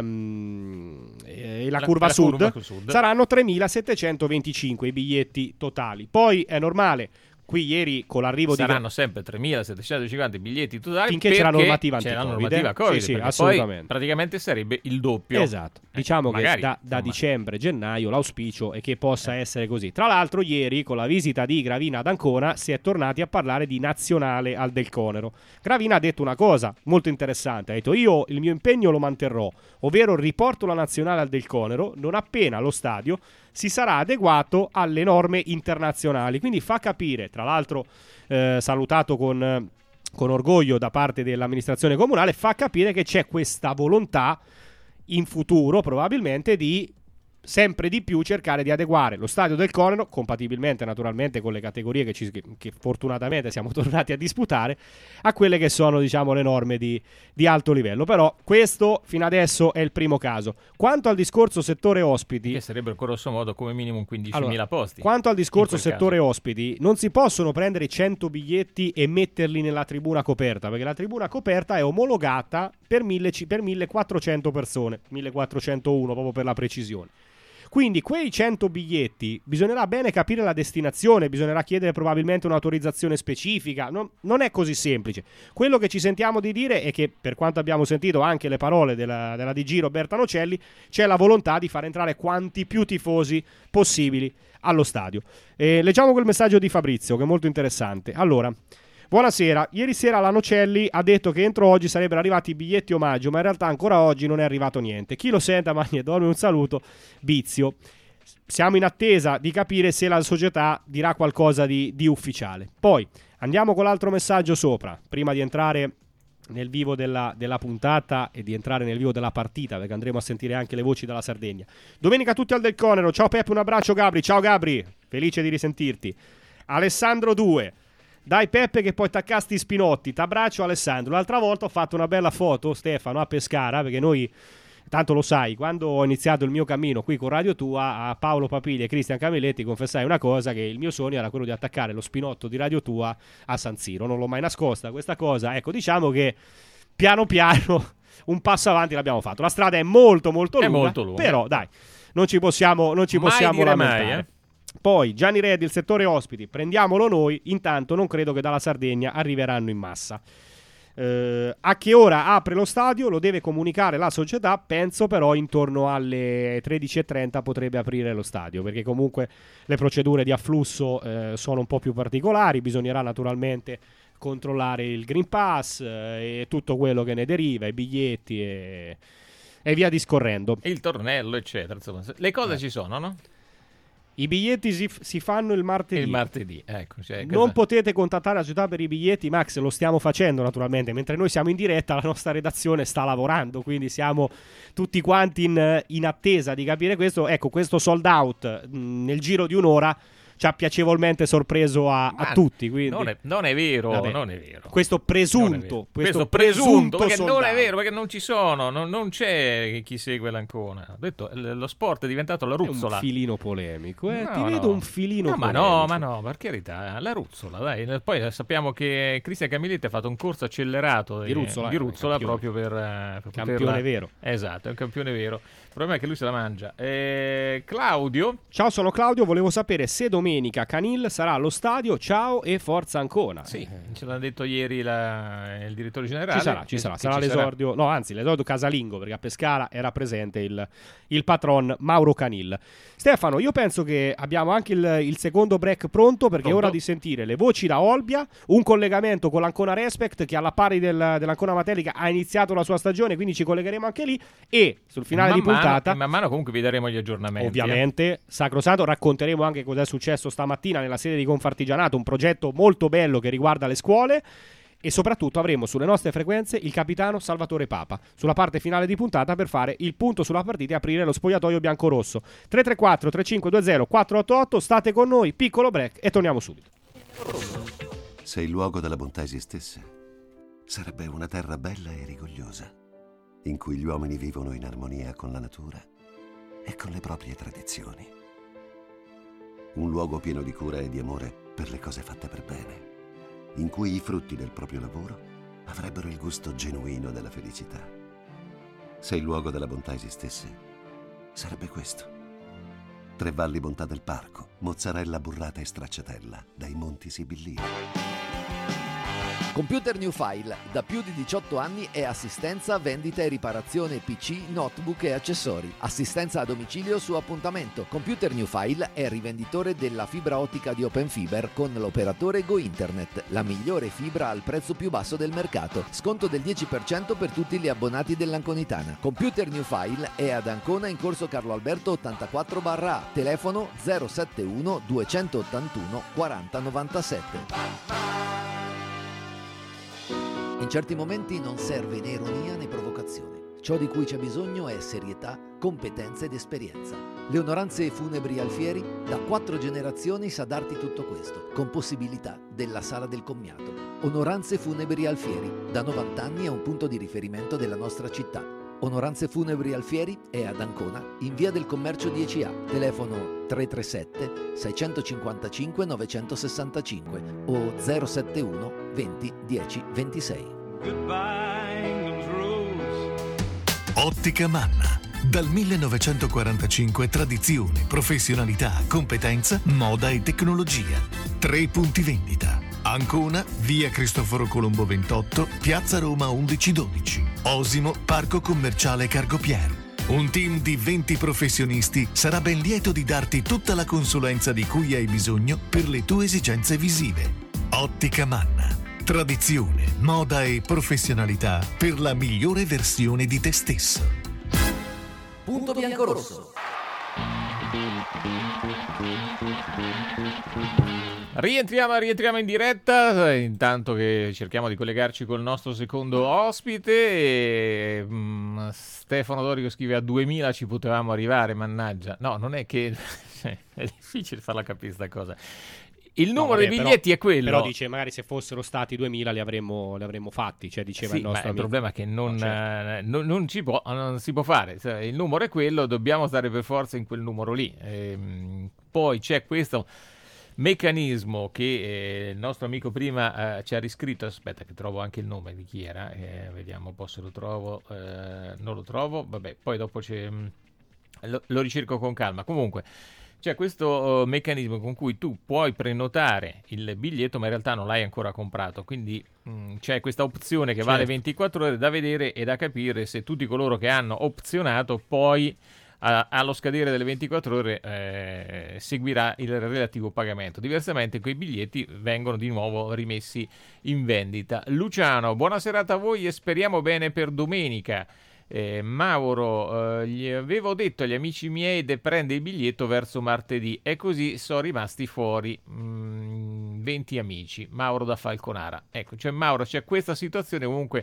um, e la, la curva, la sud, curva sud, saranno tremilasettecentoventicinque i biglietti totali. Poi è normale. Qui ieri con l'arrivo saranno di... Saranno sempre tremilasettecentocinquanta biglietti totali finché c'è la normativa c'è anti-Covid. la normativa Covid, sì, sì, assolutamente. Poi praticamente sarebbe il doppio. Esatto. Diciamo eh, che magari, da, da dicembre, gennaio l'auspicio è che possa eh. essere così. Tra l'altro ieri con la visita di Gravina ad Ancona si è tornati a parlare di nazionale al Del Conero. Gravina ha detto una cosa molto interessante, ha detto: io il mio impegno lo manterrò, ovvero riporto la nazionale al Del Conero non appena lo stadio si sarà adeguato alle norme internazionali. Quindi fa capire, tra l'altro eh, salutato con, con orgoglio da parte dell'amministrazione comunale, fa capire che c'è questa volontà in futuro probabilmente di sempre di più cercare di adeguare lo stadio del Conero, compatibilmente naturalmente con le categorie che, ci, che, che fortunatamente siamo tornati a disputare, a quelle che sono, diciamo, le norme di, di alto livello. Però questo fino adesso è il primo caso. Quanto al discorso settore ospiti, che sarebbero grosso modo come minimo quindicimila allora, posti. Quanto al discorso settore caso. ospiti, non si possono prendere cento biglietti e metterli nella tribuna coperta, perché la tribuna coperta è omologata per, mille, per millequattrocento persone, millequattrocentouno proprio per la precisione. Quindi quei cento biglietti bisognerà bene capire la destinazione, bisognerà chiedere probabilmente un'autorizzazione specifica, non, non è così semplice. Quello che ci sentiamo di dire è che, per quanto abbiamo sentito anche le parole della, della D G Roberta Nocelli, c'è la volontà di far entrare quanti più tifosi possibili allo stadio. Eh, leggiamo quel messaggio di Fabrizio che è molto interessante. Allora, buonasera, ieri sera la Nocelli ha detto che entro oggi sarebbero arrivati i biglietti omaggio, ma in realtà ancora oggi non è arrivato niente. Chi lo senta, Magni, dorme un saluto, Bizio. Siamo in attesa di capire se la società dirà qualcosa di, di ufficiale. Poi andiamo con l'altro messaggio sopra, prima di entrare nel vivo della, della puntata e di entrare nel vivo della partita, perché andremo a sentire anche le voci dalla Sardegna. Domenica tutti al Del Conero. Ciao Peppe, un abbraccio. Gabri, ciao Gabri, felice di risentirti. Alessandro due, dai Peppe che poi t'accasti Spinotti, t'abbraccio Alessandro. L'altra volta ho fatto una bella foto, Stefano, a Pescara, perché noi, tanto lo sai, quando ho iniziato il mio cammino qui con Radio Tua, a Paolo Papigli e Cristian Camilletti confessai una cosa, che il mio sogno era quello di attaccare lo spinotto di Radio Tua a San Siro. Non l'ho mai nascosta questa cosa. Ecco, diciamo che piano piano un passo avanti l'abbiamo fatto. La strada è molto molto lunga, è molto lunga. Però dai, non ci possiamo, non ci possiamo lamentare. Mai, eh? Poi Gianni Reddi, il settore ospiti, prendiamolo noi. Intanto non credo che dalla Sardegna arriveranno in massa. Uh, a che ora apre lo stadio lo deve comunicare la società, penso però intorno alle tredici e trenta potrebbe aprire lo stadio, perché comunque le procedure di afflusso uh, sono un po' più particolari, bisognerà naturalmente controllare il Green Pass uh, e tutto quello che ne deriva, i biglietti e, e via discorrendo. Il tornello eccetera, insomma, le cose eh. ci sono, no? I biglietti si, si fanno il martedì. Il martedì, ecco. Cioè, non cosa... potete contattare la società per i biglietti, Max, lo stiamo facendo naturalmente. Mentre noi siamo in diretta, la nostra redazione sta lavorando, quindi siamo tutti quanti in, in attesa di capire questo. Ecco, questo sold out mh, nel giro di un'ora ci ha piacevolmente sorpreso a, a tutti. Quindi... Non, è, non è vero, Vabbè, non è vero. Questo presunto, vero. questo, questo presunto, presunto perché non è out. vero, perché non ci sono, non, non c'è chi segue l'Ancona. Ho detto, lo sport è diventato la ruzzola. È un filino polemico, eh? No, Ti no. vedo un filino no, polemico. Ma no, ma no, per carità, la ruzzola, dai. Poi sappiamo che Cristian Camilletti ha fatto un corso accelerato di ruzzola, di ruzzola campione. proprio per, per campione poterla... vero. Esatto, è un campione vero. Il problema è che lui se la mangia. Eh, Claudio. Ciao, sono Claudio, volevo sapere se domenica Canil sarà allo stadio. Ciao e forza Ancona. Sì, ce l'ha detto ieri la, il direttore generale. Ci sarà, ci sarà, sarà ci l'esordio, sarà. no anzi l'esordio casalingo, perché a Pescara era presente il, il patron Mauro Canil. Stefano, io penso che abbiamo anche il, il secondo break pronto, perché Pronto? è ora di sentire le voci da Olbia, un collegamento con l'Ancona Respect che alla pari del, dell'Ancona Matelica ha iniziato la sua stagione, quindi ci collegheremo anche lì e sul finale man di puntata mano, man mano comunque vi daremo gli aggiornamenti. Ovviamente, eh. sacrosanto, racconteremo anche cosa è successo stamattina nella sede di Confartigianato, un progetto molto bello che riguarda le scuole. E soprattutto avremo sulle nostre frequenze il capitano Salvatore Papa sulla parte finale di puntata per fare il punto sulla partita e aprire lo spogliatoio biancorosso. Tre tre quattro tre cinque due zero quattro otto otto, state con noi, piccolo break e torniamo subito. Se il luogo della bontà esistesse, sarebbe una terra bella e rigogliosa, in cui gli uomini vivono in armonia con la natura e con le proprie tradizioni. Un luogo pieno di cura e di amore per le cose fatte per bene, in cui i frutti del proprio lavoro avrebbero il gusto genuino della felicità. Se il luogo della bontà esistesse, sarebbe questo. Tre Valli Bontà del Parco, mozzarella burrata e stracciatella dai Monti Sibillini. Computer New File, da più di diciotto anni è assistenza, vendita e riparazione P C, notebook e accessori. Assistenza a domicilio su appuntamento. Computer New File è rivenditore della fibra ottica di Open Fiber con l'operatore Go Internet, la migliore fibra al prezzo più basso del mercato. Sconto del dieci per cento per tutti gli abbonati dell'Anconitana. Computer New File è ad Ancona in corso Carlo Alberto ottantaquattro A, telefono zero sette uno due otto uno quaranta novantasette. In certi momenti non serve né ironia né provocazione. Ciò di cui c'è bisogno è serietà, competenza ed esperienza. Le Onoranze Funebri Alfieri da quattro generazioni sa darti tutto questo, con possibilità della sala del commiato. Onoranze Funebri Alfieri, da novanta anni è un punto di riferimento della nostra città. Onoranze Funebri Alfieri è ad Ancona, in via del Commercio dieci A, telefono tre tre sette sei cinque cinque nove sei cinque o zero sette uno venti dieci ventisei. Ottica Manna, Dal millenovecentoquarantacinque tradizione, professionalità, competenza, moda e tecnologia. Tre punti vendita. Ancona, via Cristoforo Colombo ventotto, piazza Roma undici dodici. Osimo, parco commerciale Cargopier. Un team di venti professionisti sarà ben lieto di darti tutta la consulenza di cui hai bisogno per le tue esigenze visive. Ottica Manna. Tradizione, moda e professionalità per la migliore versione di te stesso. Punto bianco-rosso. Rientriamo, rientriamo in diretta, intanto che cerchiamo di collegarci col nostro secondo ospite. E, mm, Stefano Dorico scrive: a duemila ci potevamo arrivare, mannaggia. No, non è che è difficile farla capire sta cosa. Il numero no, vabbè, dei biglietti però, è quello. Però dice, magari se fossero stati duemila li avremmo, li avremmo fatti, cioè diceva sì, il nostro ma amico. Il problema è che non, no, certo. eh, non, non, ci può, non si può fare. Il numero è quello, dobbiamo stare per forza in quel numero lì. Ehm, poi c'è questo meccanismo che eh, il nostro amico prima eh, ci ha riscritto. Aspetta che trovo anche il nome di chi era, eh, vediamo un po' se lo trovo. Eh, non lo trovo, vabbè, poi dopo c'è, lo, lo ricerco con calma. Comunque c'è questo uh, meccanismo con cui tu puoi prenotare il biglietto ma in realtà non l'hai ancora comprato, quindi mh, c'è questa opzione che certo. vale ventiquattro ore, da vedere e da capire se tutti coloro che hanno opzionato poi a, allo scadere delle ventiquattro ore eh, seguirà il relativo pagamento. Diversamente quei biglietti vengono di nuovo rimessi in vendita. Luciano, buona serata a voi e speriamo bene per domenica. Eh, Mauro, eh, gli avevo detto agli amici miei di prendere il biglietto verso martedì e così sono rimasti fuori mm, venti amici. Mauro da Falconara. Ecco, cioè Mauro, c'è questa situazione comunque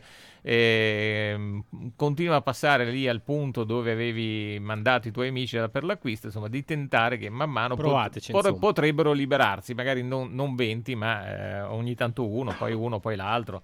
eh, continua a passare lì al punto dove avevi mandato i tuoi amici per l'acquisto, insomma, di tentare che man mano pot- pot- potrebbero liberarsi, magari non, non venti, ma eh, ogni tanto uno, poi uno, poi l'altro.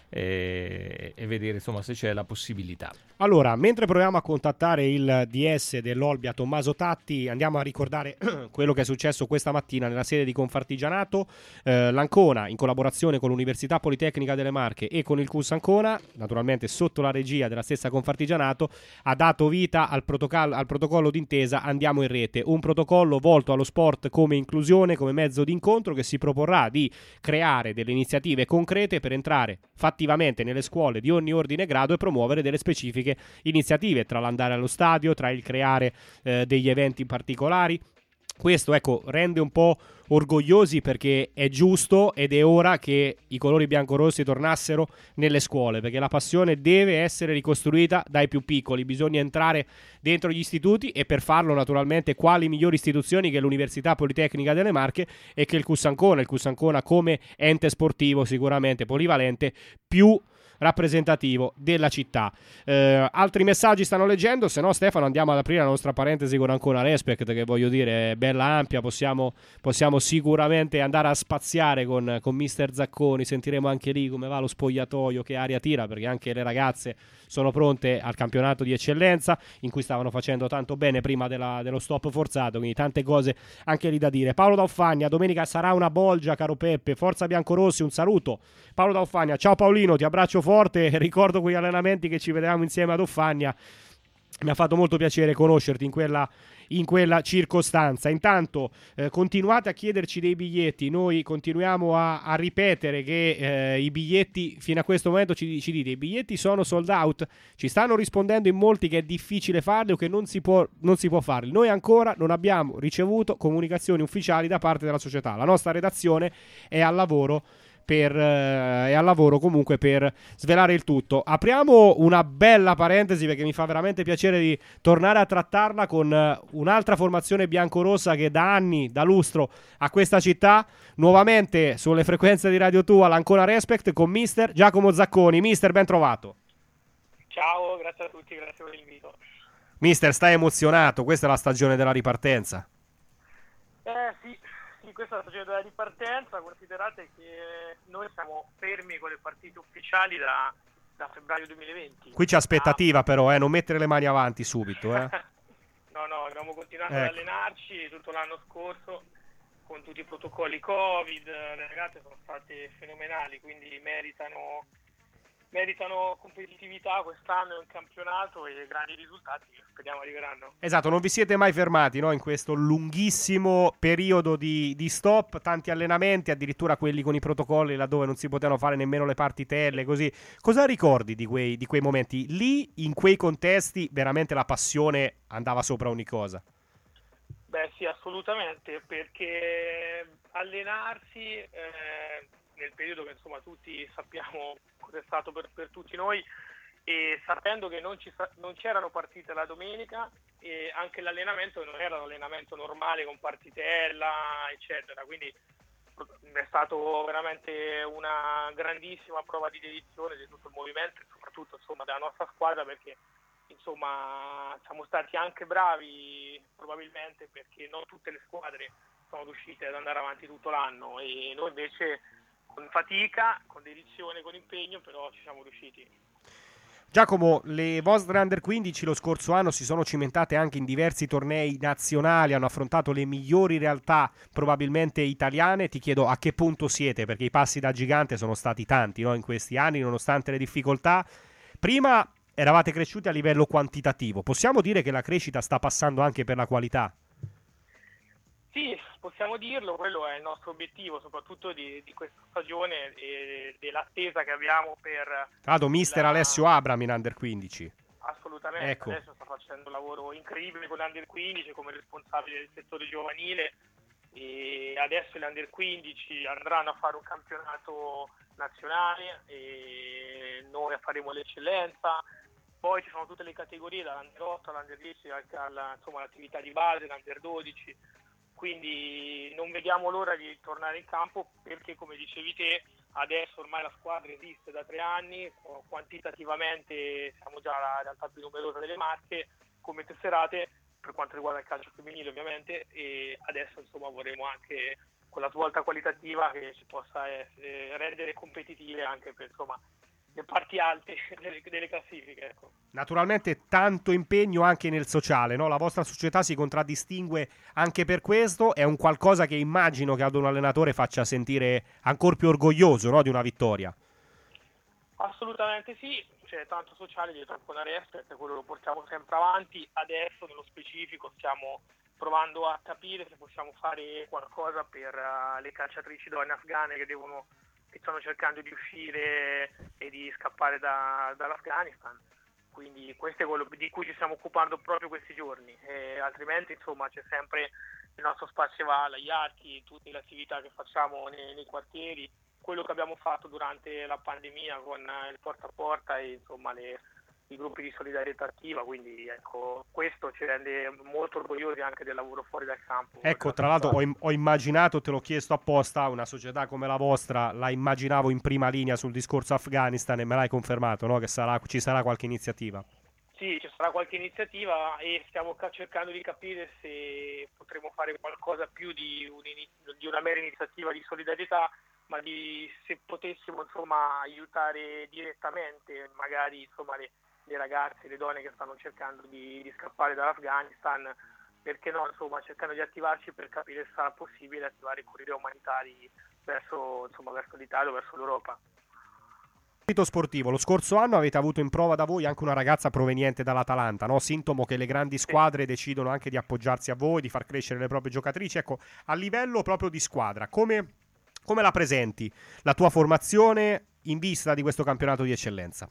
E, e vedere insomma se c'è la possibilità. Allora, mentre proviamo a contattare il D S dell'Olbia Tommaso Tatti, andiamo a ricordare quello che è successo questa mattina nella sede di Confartigianato. eh, L'Ancona, in collaborazione con l'Università Politecnica delle Marche e con il C U S Ancona, naturalmente sotto la regia della stessa Confartigianato, ha dato vita al protocollo, al protocollo d'intesa Andiamo in Rete, un protocollo volto allo sport come inclusione, come mezzo di incontro, che si proporrà di creare delle iniziative concrete per entrare fattivamente nelle scuole di ogni ordine e grado e promuovere delle specifiche iniziative, tra l'andare allo stadio, tra il creare eh, degli eventi particolari. Questo, ecco, rende un po' orgogliosi perché è giusto ed è ora che i colori biancorossi tornassero nelle scuole, perché la passione deve essere ricostruita dai più piccoli, bisogna entrare dentro gli istituti e per farlo naturalmente quali migliori istituzioni che l'Università Politecnica delle Marche e che il C U S Ancona, il C U S Ancona come ente sportivo sicuramente polivalente più rappresentativo della città. Eh, altri messaggi stanno leggendo, se no Stefano andiamo ad aprire la nostra parentesi con Ancona Respect, che voglio dire è bella ampia, possiamo, possiamo sicuramente andare a spaziare con, con mister Zacconi, sentiremo anche lì come va lo spogliatoio, che aria tira, perché anche le ragazze sono pronte al campionato di eccellenza in cui stavano facendo tanto bene prima della, dello stop forzato, quindi tante cose anche lì da dire. Paolo Dauffagna, domenica sarà una bolgia caro Peppe, forza biancorossi, un saluto. Paolo Dauffagna, ciao Paolino, ti abbraccio forte, ricordo quegli allenamenti che ci vedevamo insieme ad Dauffagna, mi ha fatto molto piacere conoscerti in quella, in quella circostanza. Intanto eh, continuate a chiederci dei biglietti, noi continuiamo a, a ripetere che eh, i biglietti fino a questo momento ci, ci dite i biglietti sono sold out, ci stanno rispondendo in molti che è difficile farli o che non si può, non si può farli. Noi ancora non abbiamo ricevuto comunicazioni ufficiali da parte della società, la nostra redazione è al lavoro Per, eh, è al lavoro comunque per svelare il tutto. Apriamo una bella parentesi perché mi fa veramente piacere di tornare a trattarla con eh, un'altra formazione biancorossa che da anni, da lustro a questa città, nuovamente sulle frequenze di Radio Tua, l'Ancona Respect con mister Giacomo Zacconi. Mister, ben trovato. Ciao, grazie a tutti, grazie per l'invito. Mister, stai emozionato? Questa è la stagione della ripartenza. Eh sì, sì, questa è la stagione della ripartenza. Considerate che noi siamo fermi con le partite ufficiali da, da febbraio duemilaventi. Qui c'è aspettativa ah. però, eh, non mettere le mani avanti subito. Eh. no, no, abbiamo continuato ecco. ad allenarci tutto l'anno scorso con tutti i protocolli Covid, le ragazze sono state fenomenali, quindi meritano meritano competitività quest'anno in campionato e grandi risultati che speriamo arriveranno. Esatto, non vi siete mai fermati, no? In questo lunghissimo periodo di, di stop, tanti allenamenti, addirittura quelli con i protocolli laddove non si potevano fare nemmeno le partitelle, così. Cosa ricordi di quei, di quei momenti? Lì, in quei contesti, veramente la passione andava sopra ogni cosa. Beh sì, assolutamente, perché allenarsi eh, nel periodo che insomma tutti sappiamo cos'è stato per, per tutti noi, e sapendo che non, ci, non c'erano partite la domenica, e anche l'allenamento non era un allenamento normale con partitella eccetera, quindi è stato veramente una grandissima prova di dedizione di tutto il movimento e soprattutto insomma della nostra squadra, perché insomma siamo stati anche bravi probabilmente perché non tutte le squadre sono riuscite ad andare avanti tutto l'anno e noi invece con fatica, con dedizione, con impegno, però ci siamo riusciti. Giacomo, le vostre under quindici lo scorso anno si sono cimentate anche in diversi tornei nazionali, hanno affrontato le migliori realtà probabilmente italiane. Ti chiedo a che punto siete, perché i passi da gigante sono stati tanti, no, in questi anni, nonostante le difficoltà. Prima eravate cresciuti a livello quantitativo, possiamo dire che la crescita sta passando anche per la qualità? Sì, possiamo dirlo, quello è il nostro obiettivo, soprattutto di, di questa stagione e dell'attesa che abbiamo per... Vado, mister la... Alessio Abram in under quindici. Assolutamente, ecco. Adesso sta facendo un lavoro incredibile con l'Under quindici come responsabile del settore giovanile e adesso le Under quindici andranno a fare un campionato nazionale e noi faremo l'eccellenza. Poi ci sono tutte le categorie, dall'Under otto all'Under dieci, alla, insomma, l'attività di base, l'Under dodici. Quindi non vediamo l'ora di tornare in campo perché, come dicevi te, adesso ormai la squadra esiste da tre anni, quantitativamente siamo già la realtà più numerosa delle Marche come tesserate per quanto riguarda il calcio femminile ovviamente, e adesso insomma vorremmo anche quella svolta qualitativa che ci possa essere, rendere competitive anche per insomma le parti alte delle, delle classifiche, ecco. Naturalmente tanto impegno anche nel sociale, no? La vostra società si contraddistingue anche per questo, è un qualcosa che immagino che ad un allenatore faccia sentire ancora più orgoglioso, no? Di una vittoria. Assolutamente sì, c'è tanto sociale dietro con la Respect, quello lo portiamo sempre avanti. Adesso nello specifico stiamo provando a capire se possiamo fare qualcosa per uh, le calciatrici donne afghane che devono che stanno cercando di uscire e di scappare da, dall'Afghanistan, quindi questo è quello di cui ci stiamo occupando proprio questi giorni, e altrimenti insomma c'è sempre il nostro spazio vala, gli archi, tutte le attività che facciamo nei, nei quartieri, quello che abbiamo fatto durante la pandemia con il porta a porta e insomma le i gruppi di solidarietà attiva, quindi ecco, questo ci rende molto orgogliosi anche del lavoro fuori dal campo. Ecco, tra l'altro ho, ho immaginato, te l'ho chiesto apposta, una società come la vostra, la immaginavo in prima linea sul discorso Afghanistan e me l'hai confermato, no? Che sarà, ci sarà qualche iniziativa. Sì, ci sarà qualche iniziativa e stiamo ca- cercando di capire se potremo fare qualcosa più di, un in- di una mera iniziativa di solidarietà, ma di se potessimo insomma aiutare direttamente magari insomma le le ragazze, le donne che stanno cercando di, di scappare dall'Afghanistan, perché no, insomma, cercando di attivarci per capire se sarà possibile attivare i corridoi umanitari verso, insomma, verso l'Italia o verso l'Europa. Ambito sportivo, lo scorso anno avete avuto in prova da voi anche una ragazza proveniente dall'Atalanta, no? Sintomo che le grandi squadre sì. decidono anche di appoggiarsi a voi, di far crescere le proprie giocatrici. Ecco, a livello proprio di squadra, come, come la presenti la tua formazione in vista di questo campionato di eccellenza?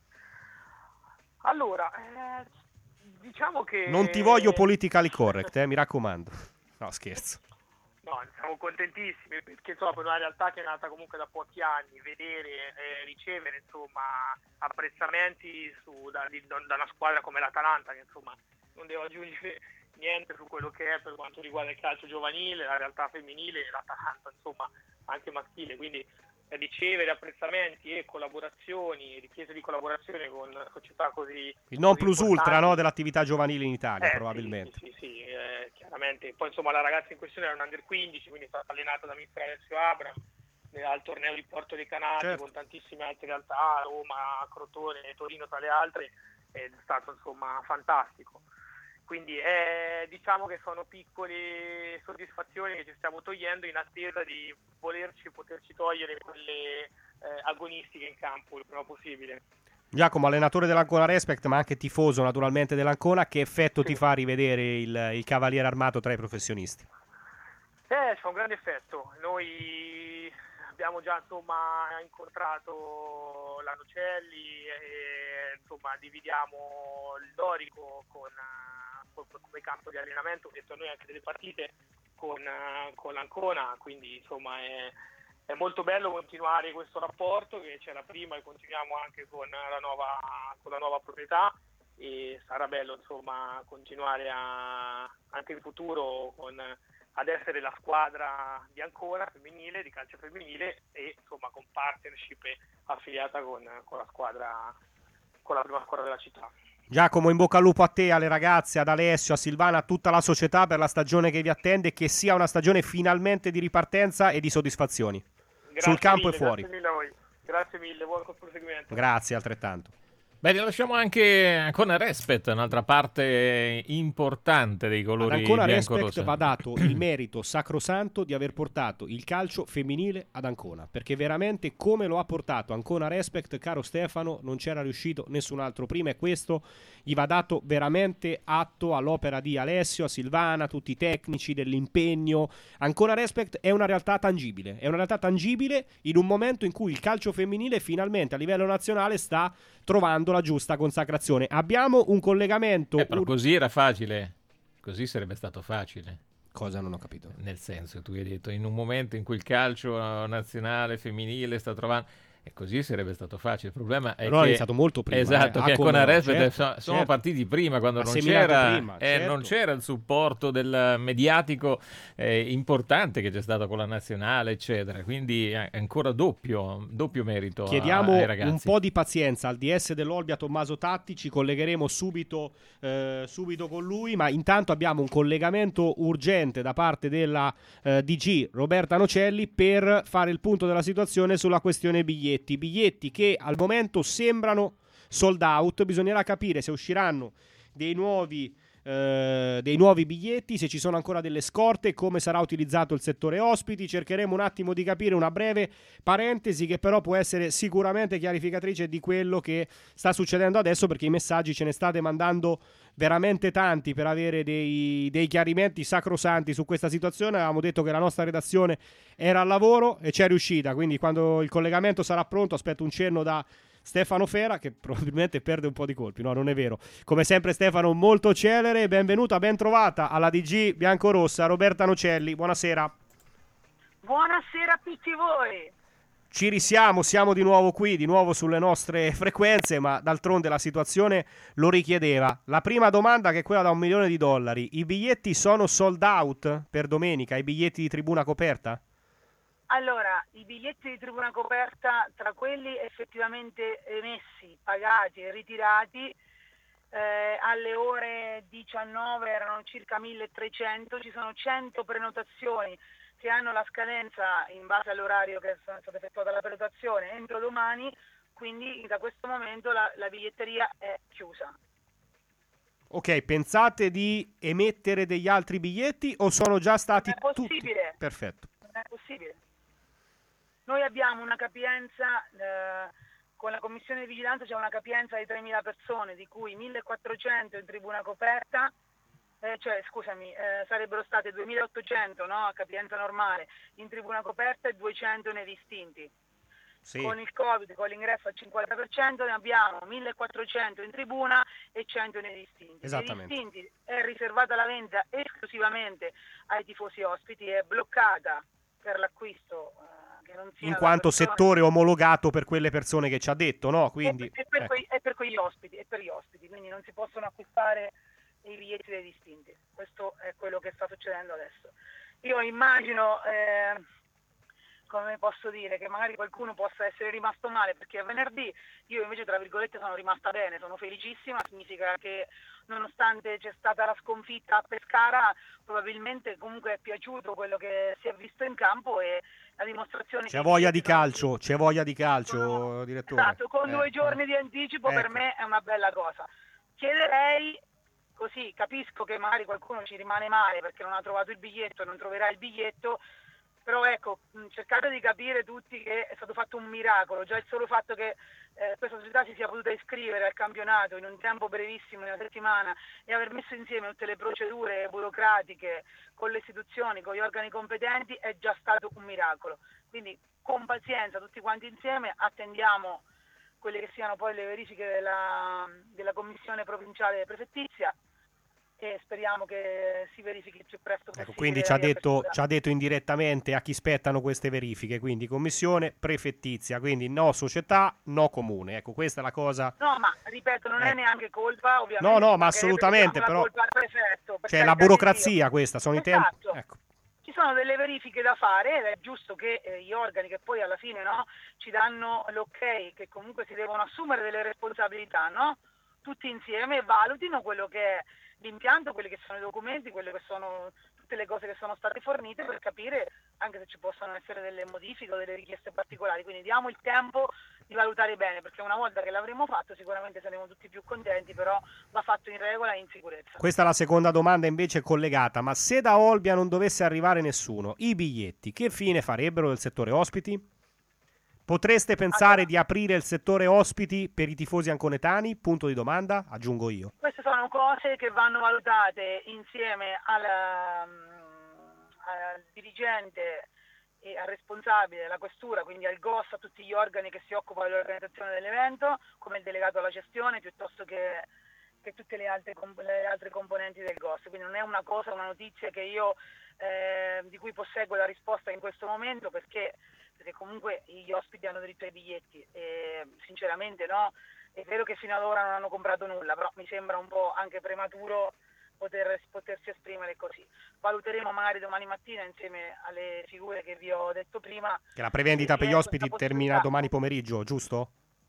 Allora, eh, diciamo che... Non ti voglio politically correct, eh, mi raccomando. No, scherzo. No, siamo contentissimi perché insomma per una realtà che è nata comunque da pochi anni, vedere, eh, ricevere insomma apprezzamenti su, da, di, da una squadra come l'Atalanta, che insomma non devo aggiungere niente su quello che è per quanto riguarda il calcio giovanile, la realtà femminile e l'Atalanta insomma anche maschile, quindi ricevere apprezzamenti e collaborazioni, richieste di collaborazione con società così il non così plus ultra, importanti. no, dell'attività giovanile in Italia, eh, probabilmente. Sì, sì, sì, eh, chiaramente. Poi insomma la ragazza in questione era un under quindici, quindi è stata allenata da mister Alessio Abram al torneo di Porto dei Canati, certo. Con tantissime altre realtà, Roma, Crotone, Torino tra le altre, ed è stato insomma fantastico. Quindi eh, diciamo che sono piccole soddisfazioni che ci stiamo togliendo in attesa di volerci poterci togliere quelle eh, agonistiche in campo il prima possibile. Giacomo, allenatore dell'Ancona Respect, ma anche tifoso naturalmente dell'Ancona, che effetto sì. ti fa rivedere il, il cavaliere armato tra i professionisti? Eh, fa un grande effetto. Noi abbiamo già insomma incontrato la Nocelli e insomma dividiamo il Dorico con, con, come campo di allenamento, ho detto a noi anche delle partite con, con l'Ancona, quindi insomma è, è molto bello continuare questo rapporto che c'era prima e continuiamo anche con la nuova, con la nuova proprietà, e sarà bello insomma continuare a, anche in futuro con ad essere la squadra di Ancona femminile, di calcio femminile, e insomma con partnership affiliata con, con la squadra, con la prima squadra della città. Giacomo, in bocca al lupo a te, alle ragazze, ad Alessio, a Silvana, a tutta la società per la stagione che vi attende, che sia una stagione finalmente di ripartenza e di soddisfazioni Grazie sul campo mille, e fuori. Grazie mille a voi. Grazie mille, buon proseguimento. Grazie altrettanto. Bene, lasciamo anche con Respect, un'altra parte importante dei colori Ancora bianco-rossi. Respect va dato il merito sacrosanto di aver portato il calcio femminile ad Ancona, perché veramente come lo ha portato Ancona Respect, caro Stefano, non c'era riuscito nessun altro prima, e questo gli va dato veramente atto all'opera di Alessio, a Silvana, tutti i tecnici, dell'impegno. Ancona Respect è una realtà tangibile, è una realtà tangibile in un momento in cui il calcio femminile finalmente a livello nazionale sta trovando la giusta consacrazione. Abbiamo un collegamento. Eh, però così era facile, così sarebbe stato facile. Cosa non ho capito? Nel senso, tu hai detto in un momento in cui il calcio nazionale femminile sta trovando, e così sarebbe stato facile. Il problema è però che è iniziato molto prima. Esatto, eh. che ah, con la Respect certo, sono, sono certo. partiti prima, quando non Asseminato c'era, prima, eh, certo. non c'era il supporto del mediatico eh, importante che c'è stato con la nazionale, eccetera. Quindi è ancora doppio, doppio merito. Chiediamo a, ai ragazzi. un po' di pazienza al D S dell'Olbia Tommaso Tatti, ci collegheremo subito, eh, subito con lui, ma intanto abbiamo un collegamento urgente da parte della eh, D G Roberta Nocelli per fare il punto della situazione sulla questione biglietti. Biglietti che al momento sembrano sold out, bisognerà capire se usciranno dei nuovi, eh, dei nuovi biglietti, se ci sono ancora delle scorte, come sarà utilizzato il settore ospiti. Cercheremo un attimo di capire, una breve parentesi che però può essere sicuramente chiarificatrice di quello che sta succedendo adesso, perché i messaggi ce ne state mandando veramente tanti per avere dei, dei chiarimenti sacrosanti su questa situazione. Avevamo detto che la nostra redazione era al lavoro e ci è riuscita, quindi quando il collegamento sarà pronto aspetto un cenno da Stefano Fera, che probabilmente perde un po' di colpi. No, non è vero. Come sempre Stefano molto celere. Benvenuta, ben trovata alla D G biancorossa Roberta Nocelli. Buonasera. Buonasera a tutti voi. Ci risiamo, siamo di nuovo qui, di nuovo sulle nostre frequenze, ma d'altronde la situazione lo richiedeva. La prima domanda, che è quella da un milione di dollari: i biglietti sono sold out per domenica, i biglietti di tribuna coperta? Allora, i biglietti di tribuna coperta, tra quelli effettivamente emessi, pagati e ritirati, eh, alle ore diciannove erano circa milletrecento, ci sono cento prenotazioni che hanno la scadenza in base all'orario che è stata effettuata la prenotazione entro domani, quindi da questo momento la, la biglietteria è chiusa. Ok, pensate di emettere degli altri biglietti o sono già stati non è possibile. tutti? Perfetto. Non è possibile. Noi abbiamo una capienza, eh, con la commissione di vigilanza c'è una capienza di tremila persone, di cui millequattrocento in tribuna coperta, eh, cioè scusami, eh, sarebbero state duemilaottocento, no, a capienza normale, in tribuna coperta e duecento nei distinti. Sì. Con il Covid, con l'ingresso al cinquanta per cento, ne abbiamo millequattrocento in tribuna e cento nei distinti. Nei distinti è riservata la vendita esclusivamente ai tifosi ospiti, è bloccata per l'acquisto. Eh, in quanto settore omologato per quelle persone che ci ha detto, no? Quindi, è, per ecco. quei, è per quegli ospiti, è per gli ospiti, quindi non si possono acquistare i biglietti dei distinti. Questo è quello che sta succedendo adesso. Io immagino, eh, come posso dire, che magari qualcuno possa essere rimasto male perché è venerdì, io invece tra virgolette sono rimasta bene, sono felicissima, significa che nonostante c'è stata la sconfitta a Pescara, probabilmente comunque è piaciuto quello che si è visto in campo e la dimostrazione c'è che voglia di calcio, c'è voglia di calcio, sono, direttore. Esatto, con eh, due giorni di anticipo ecco. Per me è una bella cosa. Chiederei, così capisco che magari qualcuno ci rimane male perché non ha trovato il biglietto, non troverà il biglietto, però ecco, mh, cercate di capire tutti che è stato fatto un miracolo, già il solo fatto che eh, questa società si sia potuta iscrivere al campionato in un tempo brevissimo, in una settimana, e aver messo insieme tutte le procedure burocratiche con le istituzioni, con gli organi competenti, è già stato un miracolo. Quindi con pazienza tutti quanti insieme attendiamo quelle che siano poi le verifiche della, della commissione provinciale prefettizia e speriamo che si verifichi il più presto possibile. Ecco, quindi ci ha, detto, ci ha detto indirettamente a chi spettano queste verifiche, quindi commissione prefettizia, quindi no società, no comune. Ecco, questa è la cosa. No, ma ripeto, non eh. è neanche colpa, ovviamente. No, no, ma assolutamente, però prefetto, per c'è la burocrazia questa, sono esatto. i tempi. Ecco. Ci sono delle verifiche da fare ed è giusto che eh, gli organi che poi alla fine no, ci danno l'ok, che comunque si devono assumere delle responsabilità, no? Tutti insieme valutino quello che è l'impianto, quelli che sono i documenti, quelle che sono tutte le cose che sono state fornite, per capire anche se ci possono essere delle modifiche o delle richieste particolari. Quindi diamo il tempo di valutare bene, perché una volta che l'avremo fatto sicuramente saremo tutti più contenti, però va fatto in regola e in sicurezza. Questa è la seconda domanda invece collegata, ma se da Olbia non dovesse arrivare nessuno, i biglietti che fine farebbero del settore ospiti? Potreste pensare allora, di aprire il settore ospiti per i tifosi anconetani? Punto di domanda, aggiungo io. Queste sono cose che vanno valutate insieme al, al dirigente e al responsabile della questura, quindi al G O S, a tutti gli organi che si occupano dell'organizzazione dell'evento, come il delegato alla gestione, piuttosto che, che tutte le altre, le altre componenti del G O S. Quindi non è una cosa, una notizia che io eh, di cui posseggo la risposta in questo momento, perché perché comunque gli ospiti hanno diritto ai biglietti e sinceramente no, è vero che fino ad ora non hanno comprato nulla, però mi sembra un po' anche prematuro poter, potersi esprimere così. Valuteremo magari domani mattina insieme alle figure che vi ho detto prima. Che la prevendita per gli ospiti termina domani pomeriggio, giusto?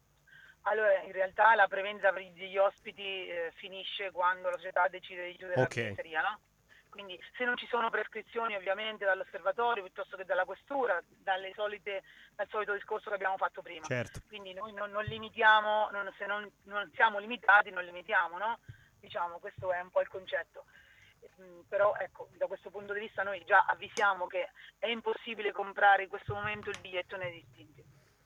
Allora, in realtà la prevendita per gli ospiti eh, finisce quando la società decide di chiudere okay. la biglietteria, no? Quindi se non ci sono prescrizioni ovviamente dall'osservatorio piuttosto che dalla questura, dalle solite, dal solito discorso che abbiamo fatto prima. Certo. Quindi noi non, non limitiamo, non, se non, non siamo limitati non limitiamo, no? Diciamo, questo è un po' il concetto. Mm, però ecco, da questo punto di vista noi già avvisiamo che è impossibile comprare in questo momento il biglietto nei distinti.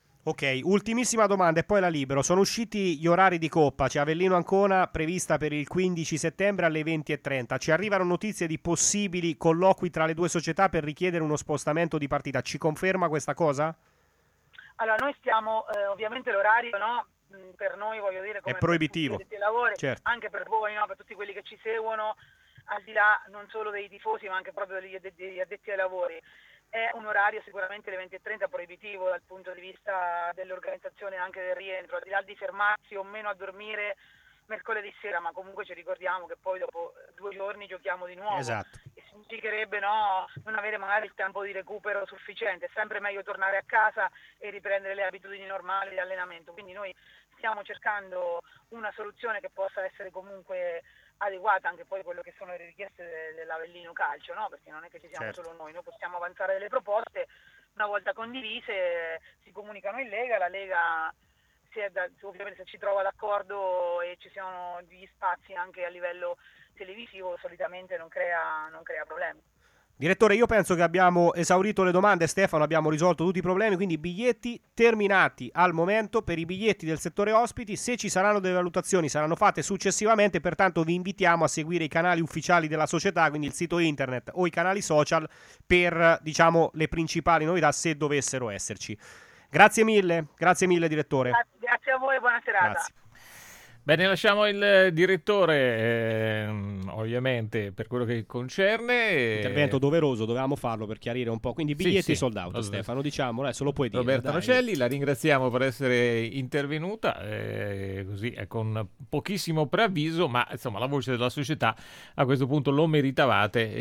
Ok, ultimissima domanda e poi la libero. Sono usciti gli orari di Coppa, c'è Avellino Ancona prevista per il quindici settembre alle venti e trenta. Ci arrivano notizie di possibili colloqui tra le due società per richiedere uno spostamento di partita. Ci conferma questa cosa? Allora, noi stiamo, eh, ovviamente l'orario, no? Per noi, voglio dire, come è proibitivo, per tutti i lavori, certo. Anche per voi, no? Per tutti quelli che ci seguono, al di là non solo dei tifosi ma anche proprio degli addetti, addetti ai lavori. È un orario sicuramente alle venti e trenta proibitivo dal punto di vista dell'organizzazione e anche del rientro, al di là di fermarsi o meno a dormire mercoledì sera, ma comunque ci ricordiamo che poi dopo due giorni giochiamo di nuovo. Esatto. E significherebbe no, non avere magari il tempo di recupero sufficiente, è sempre meglio tornare a casa e riprendere le abitudini normali di allenamento, quindi noi stiamo cercando una soluzione che possa essere comunque adeguata anche poi a quello che sono le richieste dell'Avellino Calcio, no? Perché non è che ci siamo certo. solo noi, noi possiamo avanzare delle proposte, una volta condivise si comunicano in Lega, la Lega si è da, ovviamente se ci trova d'accordo e ci siano degli spazi anche a livello televisivo solitamente non crea, non crea problemi. Direttore, io penso che abbiamo esaurito le domande, Stefano, abbiamo risolto tutti i problemi, quindi biglietti terminati al momento per i biglietti del settore ospiti. Se ci saranno delle valutazioni saranno fatte successivamente, pertanto vi invitiamo a seguire i canali ufficiali della società, quindi il sito internet o i canali social per, diciamo, le principali novità se dovessero esserci. Grazie mille, grazie mille direttore. Grazie, grazie a voi, buona serata. Grazie. Bene, lasciamo il direttore, eh, ovviamente, per quello che concerne. Intervento doveroso, dovevamo farlo per chiarire un po'. Quindi biglietti sì, sì. sold out, Stefano, diciamo, adesso lo puoi dire. Roberta Nocelli, la ringraziamo per essere intervenuta, eh, così eh, con pochissimo preavviso, ma insomma la voce della società a questo punto lo meritavate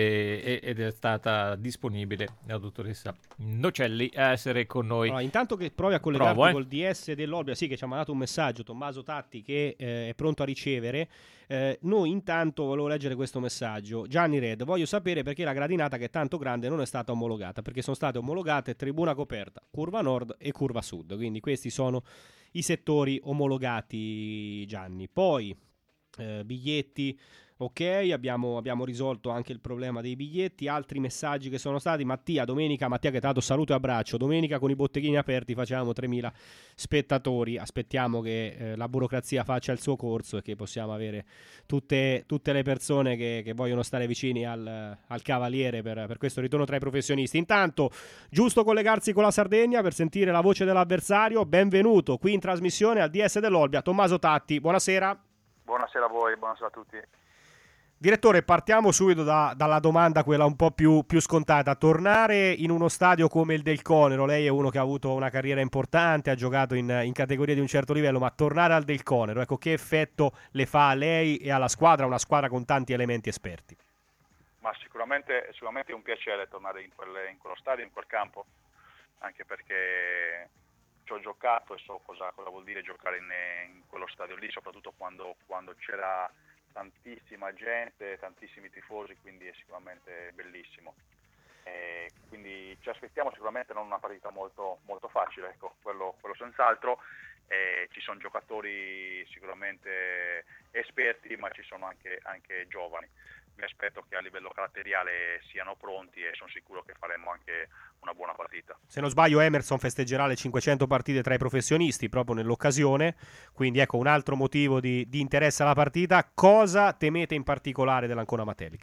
e, e, ed è stata disponibile la dottoressa Nocelli a essere con noi. Allora, intanto che provi a collegarti Provo, eh. col D S dell'Olbia, sì, che ci ha mandato un messaggio, Tommaso Tatti, che eh, è pronto a ricevere. Eh, noi intanto volevo leggere questo messaggio. Gianni Red, voglio sapere perché la gradinata che è tanto grande non è stata omologata, perché sono state omologate tribuna coperta, curva nord e curva sud, quindi questi sono i settori omologati, Gianni. Poi eh, biglietti Ok, abbiamo, abbiamo risolto anche il problema dei biglietti. Altri messaggi che sono stati: Mattia, domenica, Mattia che tra l'altro saluto e abbraccio, domenica con i botteghini aperti facciamo tremila spettatori. Aspettiamo che eh, la burocrazia faccia il suo corso e che possiamo avere tutte, tutte le persone che, che vogliono stare vicini al, al Cavaliere per, per questo ritorno tra i professionisti. Intanto, giusto collegarsi con la Sardegna per sentire la voce dell'avversario. Benvenuto qui in trasmissione al D S dell'Olbia, Tommaso Tatti. Buonasera. Buonasera a voi, buonasera a tutti. Direttore, partiamo subito da, dalla domanda, quella un po' più, più scontata. Tornare in uno stadio come il del Conero, lei è uno che ha avuto una carriera importante, ha giocato in, in categorie di un certo livello, ma tornare al del Conero, ecco, che effetto le fa a lei e alla squadra, una squadra con tanti elementi esperti? Ma sicuramente, sicuramente è un piacere tornare in, quelle, in quello stadio, in quel campo, anche perché ci ho giocato e so cosa, cosa vuol dire giocare in, in quello stadio lì, soprattutto quando, quando c'era tantissima gente, tantissimi tifosi, quindi è sicuramente bellissimo. E quindi ci aspettiamo sicuramente non una partita molto, molto facile, ecco, quello, quello senz'altro. E ci sono giocatori sicuramente esperti, ma ci sono anche, anche giovani. Mi aspetto che a livello caratteriale siano pronti e sono sicuro che faremo anche una buona partita. Se non sbaglio Emerson festeggerà le cinquecento partite tra i professionisti proprio nell'occasione, quindi ecco un altro motivo di, di interesse alla partita. Cosa temete in particolare dell'Ancona Matelica?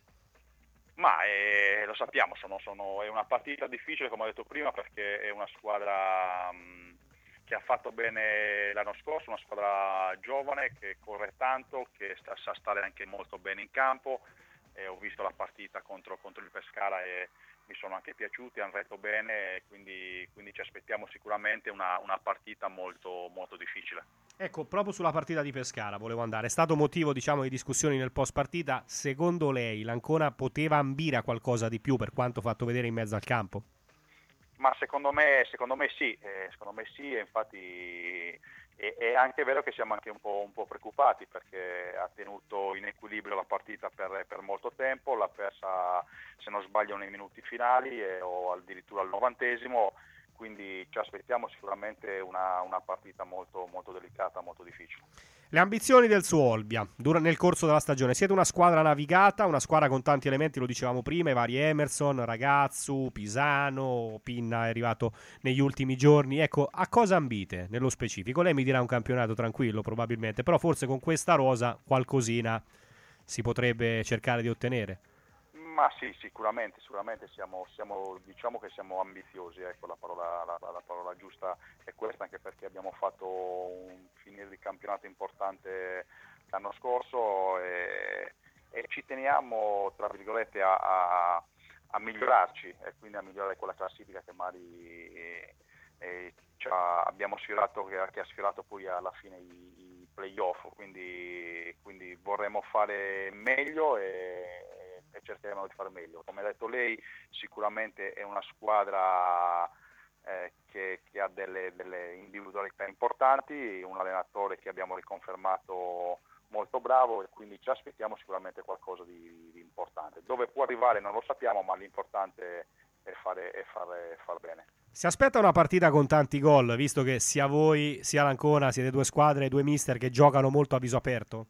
Ma eh, lo sappiamo, sono, sono, è una partita difficile come ho detto prima, perché è una squadra mh, che ha fatto bene l'anno scorso, una squadra giovane che corre tanto, che sta, sa stare anche molto bene in campo. Eh, ho visto la partita contro, contro il Pescara e mi sono anche piaciuti, hanno retto bene, quindi, quindi ci aspettiamo sicuramente una, una partita molto, molto difficile. Ecco, proprio sulla partita di Pescara volevo andare. È stato motivo, diciamo, di discussioni nel post partita. Secondo lei l'Ancona poteva ambire a qualcosa di più per quanto fatto vedere in mezzo al campo? Ma secondo me, secondo me sì, eh, secondo me sì, e infatti è, è anche vero che siamo anche un po', un po' preoccupati, perché ha tenuto in equilibrio la partita per, per molto tempo, l'ha persa se non sbaglio nei minuti finali e, o addirittura al novantesimo, quindi ci aspettiamo sicuramente una, una partita molto, molto delicata, molto difficile. Le ambizioni del suo Olbia dura nel corso della stagione. Siete una squadra navigata, una squadra con tanti elementi, lo dicevamo prima, i vari Emerson, Ragazzu, Pisano, Pinna è arrivato negli ultimi giorni. Ecco, a cosa ambite nello specifico? Lei mi dirà un campionato tranquillo probabilmente, però forse con questa rosa qualcosina si potrebbe cercare di ottenere. Ma sì, sicuramente, sicuramente siamo, siamo, diciamo che siamo ambiziosi, ecco, la parola, la, la parola giusta è questa, anche perché abbiamo fatto un finire di campionato importante l'anno scorso e, e ci teniamo, tra virgolette, a, a, a migliorarci e quindi a migliorare quella classifica che magari e, e abbiamo sfiorato, che, che ha sfiorato poi alla fine i, i play-off, quindi, quindi vorremmo fare meglio e e cercheremo di fare meglio. Come ha detto lei, sicuramente è una squadra eh, che, che ha delle, delle individualità importanti, un allenatore che abbiamo riconfermato molto bravo e quindi ci aspettiamo sicuramente qualcosa di, di importante. Dove può arrivare non lo sappiamo, ma l'importante è fare, è fare, far bene. Si aspetta una partita con tanti gol, visto che sia voi sia l'Ancona siete due squadre e due mister che giocano molto a viso aperto?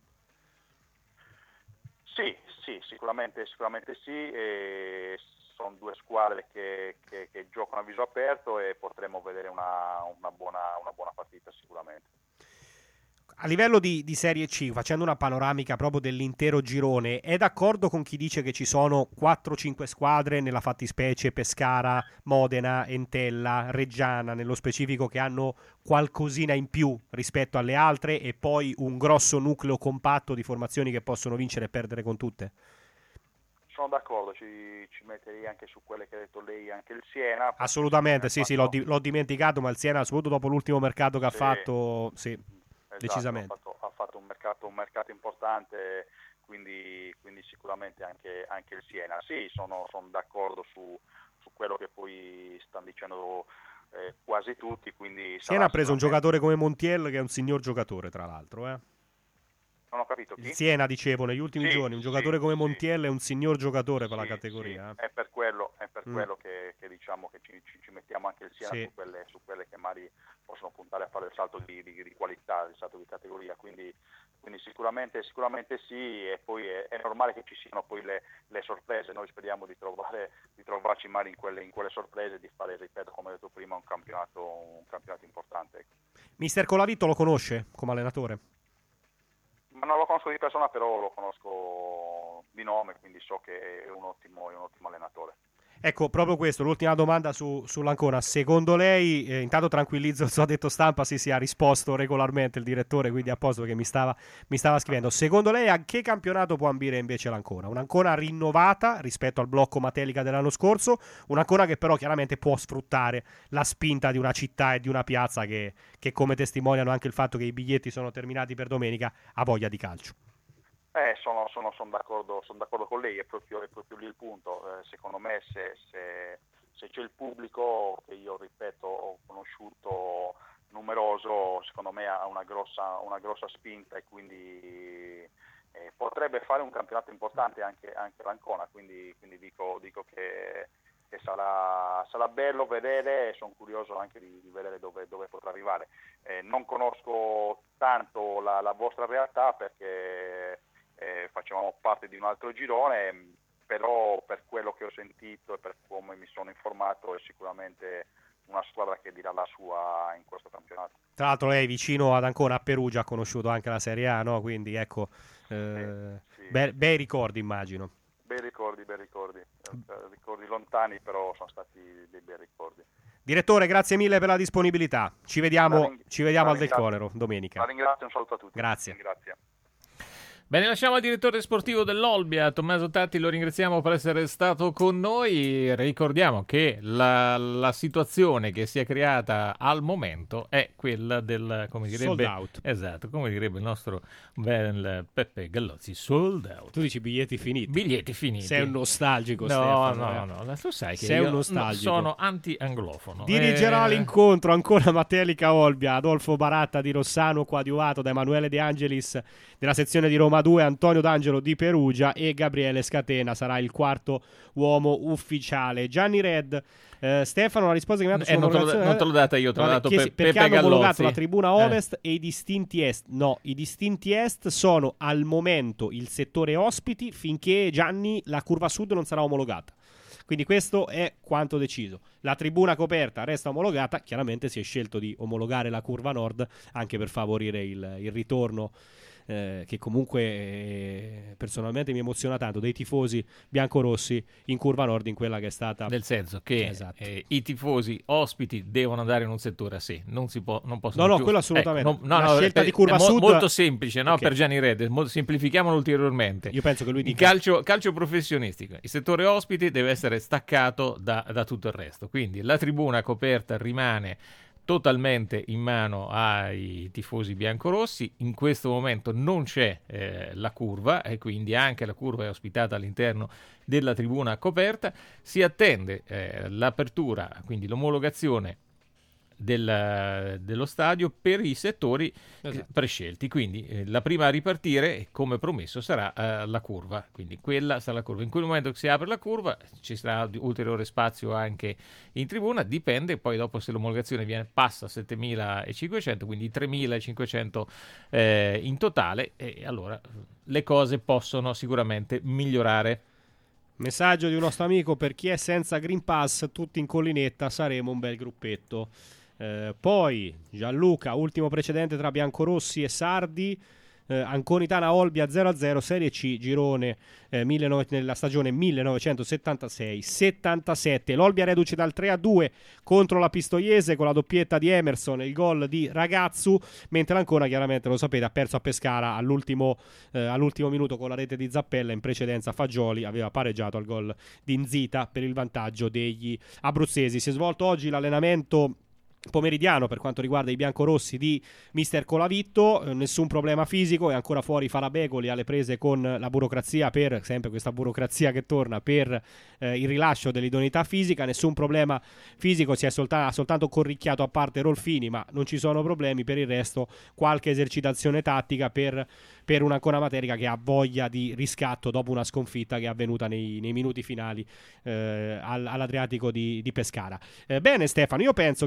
Sì, sì, sicuramente, sicuramente sì, e sono due squadre che, che, che giocano a viso aperto e potremo vedere una, una, buona, una buona partita sicuramente. A livello di, di Serie C, facendo una panoramica proprio dell'intero girone, è d'accordo con chi dice che ci sono quattro cinque squadre, nella fattispecie Pescara, Modena, Entella, Reggiana, nello specifico, che hanno qualcosina in più rispetto alle altre e poi un grosso nucleo compatto di formazioni che possono vincere e perdere con tutte? Sono d'accordo, ci, ci metterei anche su quelle che ha detto lei, anche il Siena. Assolutamente, sì, sì, l'ho, di, l'ho dimenticato, ma il Siena, soprattutto dopo l'ultimo mercato che sì. ha fatto, sì. Esatto, decisamente. Ha fatto, ha fatto un, mercato, un mercato importante, quindi, quindi sicuramente anche, anche il Siena. Sì, sono, sono d'accordo su, su quello che poi stanno dicendo eh, quasi tutti. Quindi Siena ha preso un giocatore come Montiel, che è un signor giocatore, tra l'altro. Eh. Non ho capito chi? Il Siena, dicevo, negli ultimi sì, giorni, un giocatore sì, come sì. Montiel è un signor giocatore per sì, la categoria. Sì. Eh. È per quello, è per mm. quello che, che diciamo che ci, ci, ci mettiamo anche il Siena sì. su, quelle, su quelle che magari possono puntare a fare il salto di, di, di qualità, il salto di categoria, quindi, quindi sicuramente, sicuramente sì, e poi è, è normale che ci siano poi le, le sorprese. Noi speriamo di, trovare, di trovarci male in quelle, in quelle sorprese, di fare, ripeto, come ho detto prima, un campionato, un campionato importante. Ecco. Mister Colavitto lo conosce come allenatore? Ma non lo conosco di persona, però lo conosco di nome, quindi so che è un ottimo, è un ottimo allenatore. Ecco, proprio questo, l'ultima domanda su, sull'Ancona. Secondo lei, eh, intanto tranquillizzo il suo addetto stampa, sì, sì, ha risposto regolarmente il direttore, quindi a posto, che mi stava, mi stava scrivendo. Secondo lei a che campionato può ambire invece l'Ancona? Un'Ancona rinnovata rispetto al blocco Matelica dell'anno scorso, un'Ancona che però chiaramente può sfruttare la spinta di una città e di una piazza che, che come testimoniano anche il fatto che i biglietti sono terminati per domenica, ha voglia di calcio. Eh, sono, sono, sono, d'accordo, sono d'accordo con lei, è proprio, è proprio lì il punto. Eh, secondo me se, se, se c'è il pubblico, che io ripeto ho conosciuto numeroso, secondo me ha una grossa, una grossa spinta, e quindi eh, potrebbe fare un campionato importante anche, anche l'Ancona, quindi, quindi dico, dico che, che sarà, sarà bello vedere, e sono curioso anche di, di vedere dove, dove potrà arrivare. Eh, non conosco tanto la, la vostra realtà, perché Eh, facevamo parte di un altro girone, però per quello che ho sentito e per come mi sono informato è sicuramente una squadra che dirà la sua in questo campionato. Tra l'altro lei vicino ad Ancona, a Perugia, ha conosciuto anche la Serie A, no? Quindi ecco, eh, sì, sì. Be- bei ricordi immagino. Bei ricordi, bei ricordi, eh, ricordi lontani, però sono stati dei bei ricordi. Direttore, grazie mille per la disponibilità, ci vediamo, ring- ci vediamo al Del Conero domenica. La ringrazio, un saluto a tutti. Grazie. Grazie. Bene, lasciamo al direttore sportivo dell'Olbia, Tommaso Tatti, lo ringraziamo per essere stato con noi. Ricordiamo che la, la situazione che si è creata al momento è quella del, come direbbe, sold out. Esatto, come direbbe il nostro bel Peppe Gallozzi, sold out. Tu dici biglietti finiti. Biglietti finiti. Sei un nostalgico, no, Stefano. No, no, no, tu sai che sei io un nostalgico. No, sono anti-anglofono. Dirigerà eh... l'incontro ancora Matelica Olbia, Adolfo Baratta di Rossano, coadiuvato da Emanuele De Angelis della sezione di Roma due, Antonio D'Angelo di Perugia e Gabriele Scatena sarà il quarto uomo ufficiale. Gianni Red, eh, Stefano, la risposta che mi ha dato eh, non, te lo, non te l'ho data io, te l'ho dato chiesi, pe- perché Pepe hanno Gallozzi. omologato la tribuna ovest eh. e i distinti est. No, i distinti est sono al momento il settore ospiti finché, Gianni, la curva sud non sarà omologata. Quindi questo è quanto deciso. La tribuna coperta resta omologata, chiaramente si è scelto di omologare la curva nord anche per favorire il, il ritorno, eh, che comunque eh, personalmente mi emoziona tanto, dei tifosi biancorossi in curva nord, in quella che è stata... Nel senso che esatto. eh, i tifosi ospiti devono andare in un settore a sé, non si può, non possono No, no, più... quello assolutamente. Ecco, no, no, la no, scelta per, di curva è mo- sud... molto semplice, no? Okay. Per Gianni Red, mo- semplifichiamolo ulteriormente. Io penso che lui Il dica... calcio, calcio professionistico, il settore ospiti deve essere staccato da, da tutto il resto, quindi la tribuna coperta rimane totalmente in mano ai tifosi biancorossi. In questo momento non c'è eh, la curva, e quindi anche la curva è ospitata all'interno della tribuna coperta. Si attende eh, l'apertura, quindi l'omologazione del, dello stadio per i settori esatto. prescelti, quindi eh, la prima a ripartire, come promesso, sarà eh, la curva, quindi quella sarà la curva. In quel momento che si apre la curva ci sarà ulteriore spazio anche in tribuna, dipende poi dopo se l'omologazione viene, passa a settemilacinquecento, quindi tremilacinquecento eh, in totale, e allora le cose possono sicuramente migliorare. Messaggio di un nostro amico: per chi è senza Green Pass, tutti in collinetta, saremo un bel gruppetto. Eh, poi Gianluca, ultimo precedente tra biancorossi e sardi, eh, Anconitana Olbia zero a zero, Serie C, girone eh, diciannove, nella stagione millenovecentosettantasei settantasette. L'Olbia reduce dal tre a due contro la Pistoiese con la doppietta di Emerson e il gol di Ragazzu, mentre l'Ancona, chiaramente lo sapete, ha perso a Pescara all'ultimo, eh, all'ultimo minuto con la rete di Zappella. In precedenza Fagioli aveva pareggiato al gol di Nzita per il vantaggio degli abruzzesi. Si è svolto oggi l'allenamento pomeridiano per quanto riguarda i biancorossi di mister Colavitto, eh, nessun problema fisico, è ancora fuori Farabegoli alle prese con la burocrazia, per sempre questa burocrazia che torna per eh, il rilascio dell'idoneità fisica. Nessun problema fisico, si è solta- soltanto corricchiato a parte Rolfini, ma non ci sono problemi. Per il resto qualche esercitazione tattica per, per un'Ancona Matelica che ha voglia di riscatto dopo una sconfitta che è avvenuta nei, nei minuti finali eh, all- all'Adriatico di, di Pescara. Eh, bene Stefano, io penso che a questo punto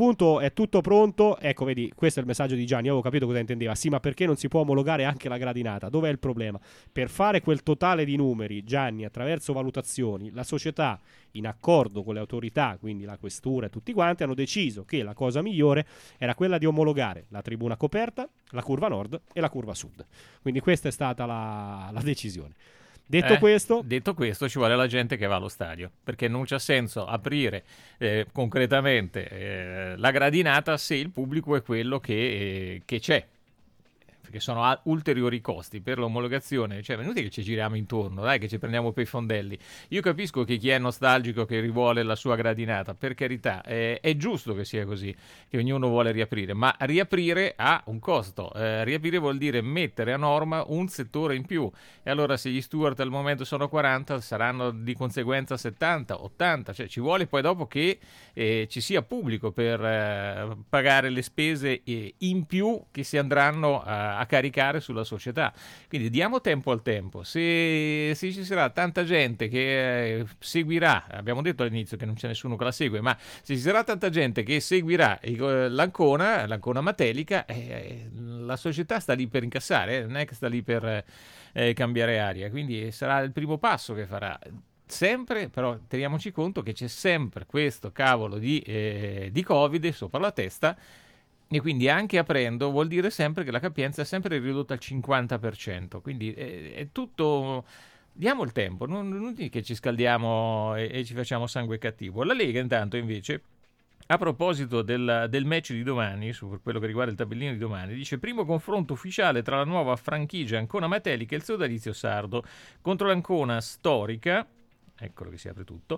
punto è tutto pronto. Ecco, vedi, questo è il messaggio di Gianni. Io avevo capito cosa intendeva. Sì, ma perché non si può omologare anche la gradinata? Dov'è il problema? Per fare quel totale di numeri, Gianni, attraverso valutazioni, la società, in accordo con le autorità, quindi la questura e tutti quanti, hanno deciso che la cosa migliore era quella di omologare la tribuna coperta, la curva nord e la curva sud. Quindi questa è stata la, la decisione. Detto eh, questo, detto questo, ci vuole la gente che va allo stadio, perché non c'ha senso aprire eh, concretamente eh, la gradinata se il pubblico è quello che, eh, che c'è, perché sono a- ulteriori costi per l'omologazione. Cioè, venuti che ci giriamo intorno, dai, che ci prendiamo per i fondelli. Io capisco che chi è nostalgico, che rivuole la sua gradinata, per carità, eh, è giusto che sia così, che ognuno vuole riaprire, ma riaprire ha un costo. Eh, riaprire vuol dire mettere a norma un settore in più, e allora se gli steward al momento sono quaranta, saranno di conseguenza settanta, ottanta, cioè ci vuole poi dopo che eh, ci sia pubblico per eh, pagare le spese eh, in più che si andranno a a caricare sulla società. Quindi diamo tempo al tempo. Se, se ci sarà tanta gente che eh, seguirà, abbiamo detto all'inizio che non c'è nessuno che la segue, ma se ci sarà tanta gente che seguirà eh, l'Ancona, l'Ancona Matelica, eh, la società sta lì per incassare, eh, non è che sta lì per eh, cambiare aria. Quindi sarà il primo passo che farà. Sempre, però teniamoci conto che c'è sempre questo cavolo di, eh, di Covid sopra la testa. E quindi anche aprendo vuol dire sempre che la capienza è sempre ridotta al cinquanta per cento. Quindi è, è tutto... Diamo il tempo, non, non è che ci scaldiamo e, e ci facciamo sangue cattivo. La Lega intanto invece, a proposito del, del match di domani, su quello che riguarda il tabellino di domani, dice: primo confronto ufficiale tra la nuova franchigia Ancona Matelica e il sodalizio sardo contro l'Ancona storica. Eccolo che si apre tutto.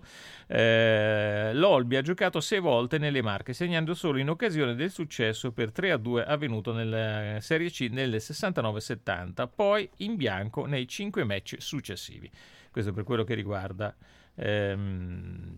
Eh, L'Olbia ha giocato sei volte nelle Marche, segnando solo in occasione del successo per tre a due avvenuto nella Serie C nel sessantanove settanta, poi in bianco nei cinque match successivi. Questo per quello che riguarda ehm,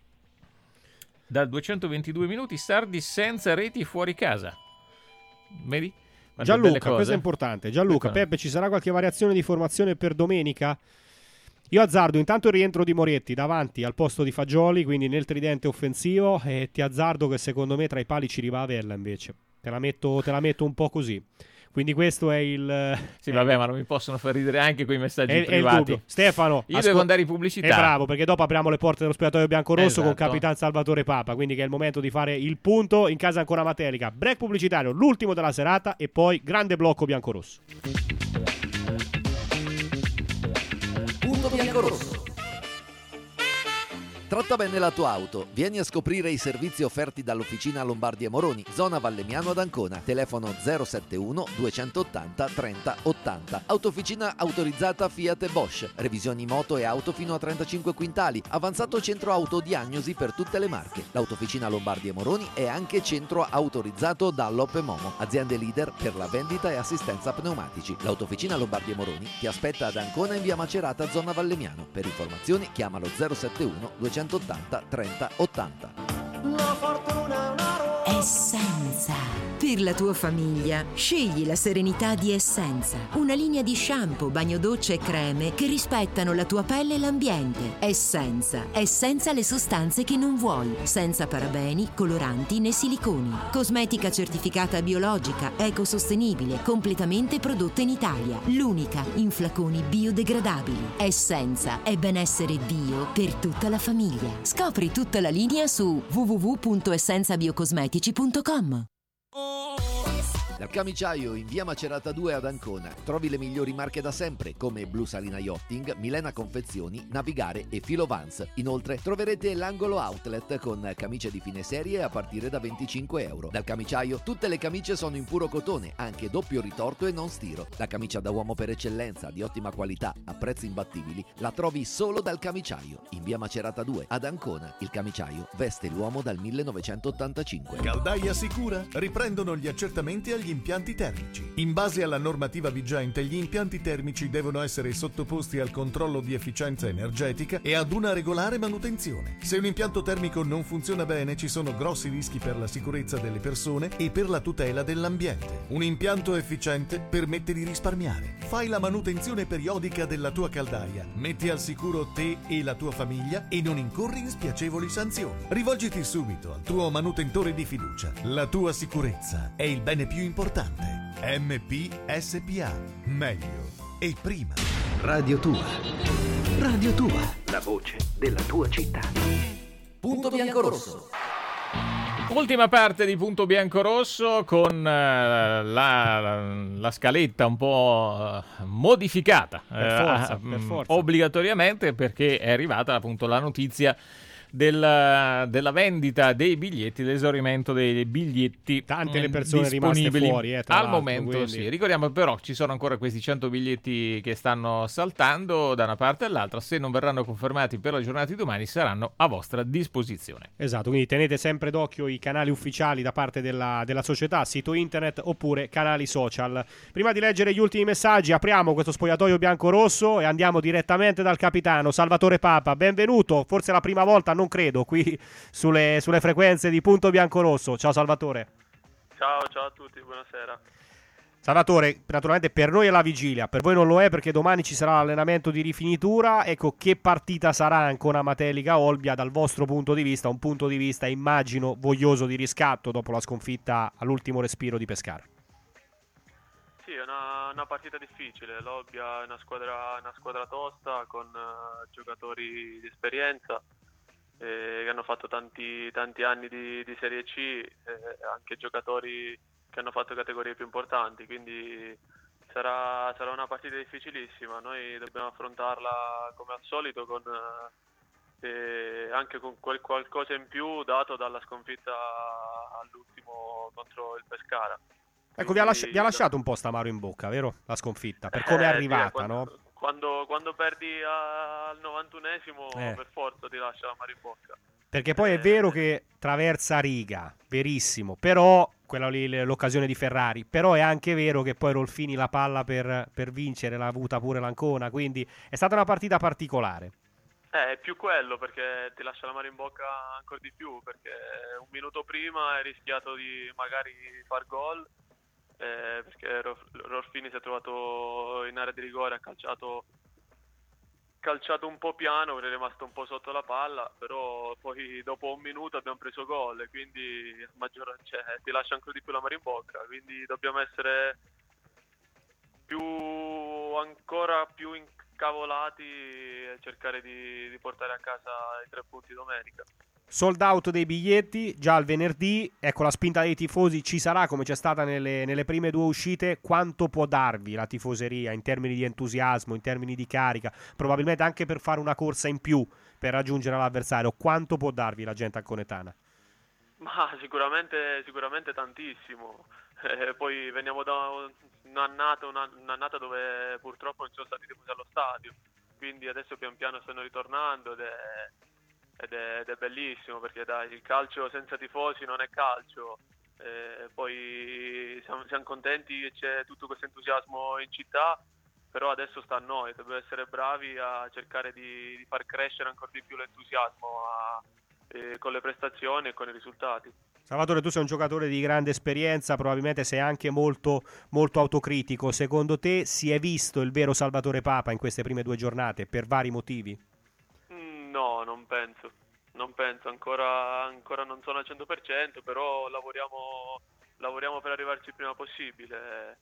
da duecentoventidue minuti sardi senza reti fuori casa. Vedi? Quante Gianluca, questo è importante. Gianluca, ecco. Peppe, ci sarà qualche variazione di formazione per domenica? Io azzardo intanto il rientro di Moretti davanti al posto di Fagioli, quindi nel tridente offensivo, e ti azzardo che secondo me tra i pali ci riva Averla invece. Te la metto, te la metto un po' così. Quindi questo è il... Sì, vabbè, ma non mi possono far ridere anche quei messaggi è, privati. È Stefano, io ascol- devo andare in pubblicità. È bravo, perché dopo apriamo le porte dello spogliatoio biancorosso, esatto, con Capitan Salvatore Papa, quindi che è il momento di fare il punto in casa Ancona Matelica. Break pubblicitario, l'ultimo della serata, e poi grande blocco biancorosso. Punto biancorosso. Tratta bene la tua auto. Vieni a scoprire i servizi offerti dall'Officina Lombardi e Moroni, zona Vallemmiano ad Ancona. Telefono zero sette uno duecentottanta trenta ottanta. Autofficina autorizzata Fiat e Bosch. Revisioni moto e auto fino a trentacinque quintali. Avanzato centro autodiagnosi per tutte le marche. L'Autofficina Lombardi e Moroni è anche centro autorizzato da Lop e Momo, aziende leader per la vendita e assistenza pneumatici. L'Autofficina Lombardi e Moroni ti aspetta ad Ancona in via Macerata, zona Vallemmiano. Per informazioni chiamalo zero sette uno duecentottanta trenta ottanta. La fortuna è una rosa. Essenza. Per la tua famiglia, scegli la serenità di Essenza. Una linea di shampoo, bagno doccia e creme che rispettano la tua pelle e l'ambiente. Essenza. Essenza le sostanze che non vuoi. Senza parabeni, coloranti né siliconi. Cosmetica certificata biologica, ecosostenibile, completamente prodotta in Italia. L'unica in flaconi biodegradabili. Essenza è benessere bio per tutta la famiglia. Scopri tutta la linea su w w w punto essenza biocosmetici punto com. Dal Camiciaio in via Macerata due ad Ancona trovi le migliori marche da sempre come Blu Salina Yachting, Milena Confezioni, Navigare e Filo Vans. Inoltre troverete l'angolo outlet con camicie di fine serie a partire da venticinque euro. Dal Camiciaio tutte le camicie sono in puro cotone, anche doppio ritorto e non stiro. La camicia da uomo per eccellenza, di ottima qualità, a prezzi imbattibili, la trovi solo dal Camiciaio in via Macerata due ad Ancona. Il Camiciaio veste l'uomo dal millenovecentottantacinque. Caldaia Sicura riprendono gli accertamenti agli degli impianti termici. In base alla normativa vigente, gli impianti termici devono essere sottoposti al controllo di efficienza energetica e ad una regolare manutenzione. Se un impianto termico non funziona bene, ci sono grossi rischi per la sicurezza delle persone e per la tutela dell'ambiente. Un impianto efficiente permette di risparmiare. Fai la manutenzione periodica della tua caldaia, metti al sicuro te e la tua famiglia e non incorri in spiacevoli sanzioni. Rivolgiti subito al tuo manutentore di fiducia. La tua sicurezza è il bene più importante. M P S P A. Meglio e prima. Radio Tua. Radio Tua. La voce della tua città. Punto bianco-rosso. Ultima parte di Punto Bianco-Rosso con uh, la, la scaletta un po' uh, modificata per forza, uh, per forza. obbligatoriamente, perché è arrivata appunto la notizia della, della vendita dei biglietti, l'esaurimento dei biglietti. Tante le persone rimaste fuori eh, al momento, quindi. Sì. Ricordiamo però ci sono ancora questi cento biglietti che stanno saltando da una parte all'altra. Se non verranno confermati per la giornata di domani, saranno a vostra disposizione. Esatto, quindi tenete sempre d'occhio i canali ufficiali da parte della, della società, sito internet oppure canali social. Prima di leggere gli ultimi messaggi, apriamo questo spogliatoio bianco-rosso e andiamo direttamente dal capitano Salvatore Papa. Benvenuto, forse la prima volta, non credo, qui sulle, sulle frequenze di Punto Bianco-Rosso. Ciao Salvatore. Ciao, ciao a tutti, buonasera. Salvatore, naturalmente per noi è la vigilia, per voi non lo è perché domani ci sarà l'allenamento di rifinitura. Ecco, che partita sarà Ancona Matelica Olbia dal vostro punto di vista? Un punto di vista, immagino, voglioso di riscatto dopo la sconfitta all'ultimo respiro di Pescara. Sì, è una, una partita difficile. L'Olbia è una squadra, una squadra tosta con uh, giocatori di esperienza eh, che hanno fatto tanti, tanti anni di, di Serie C, eh, anche giocatori che hanno fatto categorie più importanti, quindi sarà, sarà una partita difficilissima. Noi dobbiamo affrontarla come al solito con eh, anche con quel qualcosa in più dato dalla sconfitta all'ultimo contro il Pescara. Ecco, vi ha, lasci- vi ha lasciato un po' st'amaro in bocca, vero? La sconfitta, per come è arrivata, eh, quando, no? Quando, quando perdi al novantunesimo Eh. per forza ti lascia l'amaro in bocca. Perché poi è vero che traversa riga, verissimo, però quella lì l- l'occasione di Ferrari, però è anche vero che poi Rolfini la palla per, per vincere l'ha avuta pure l'Ancona, quindi è stata una partita particolare. Eh, è più quello, perché ti lascia l'amaro in bocca ancora di più, perché un minuto prima hai rischiato di magari far gol, eh, perché Ro- Rolfini si è trovato in area di rigore, ha calciato calciato un po' piano, è rimasto un po' sotto la palla, però poi dopo un minuto abbiamo preso gol e quindi maggior, cioè, ti lascia ancora di più l'amaro in bocca, quindi dobbiamo essere più ancora più incavolati e cercare di, di portare a casa i tre punti domenica. Sold out dei biglietti già il venerdì, ecco, la spinta dei tifosi ci sarà come c'è stata nelle, nelle prime due uscite. Quanto può darvi la tifoseria in termini di entusiasmo, in termini di carica, probabilmente anche per fare una corsa in più per raggiungere l'avversario? Quanto può darvi la gente anconetana? Ma sicuramente, sicuramente tantissimo. Eh, poi veniamo da un'annata, una, un'annata dove purtroppo non ci sono stati tifosi allo stadio, quindi adesso pian piano stanno ritornando ed è Ed è, ed è bellissimo, perché dai, il calcio senza tifosi non è calcio. Eh, poi siamo, siamo contenti che c'è tutto questo entusiasmo in città, però adesso sta a noi, dobbiamo essere bravi a cercare di, di far crescere ancora di più l'entusiasmo a, eh, con le prestazioni e con i risultati. Salvatore, tu sei un giocatore di grande esperienza, probabilmente sei anche molto, molto autocritico. Secondo te si è visto il vero Salvatore Papa in queste prime due giornate per vari motivi? No, non penso, non penso, ancora, ancora non sono al cento per cento, però lavoriamo, lavoriamo per arrivarci il prima possibile.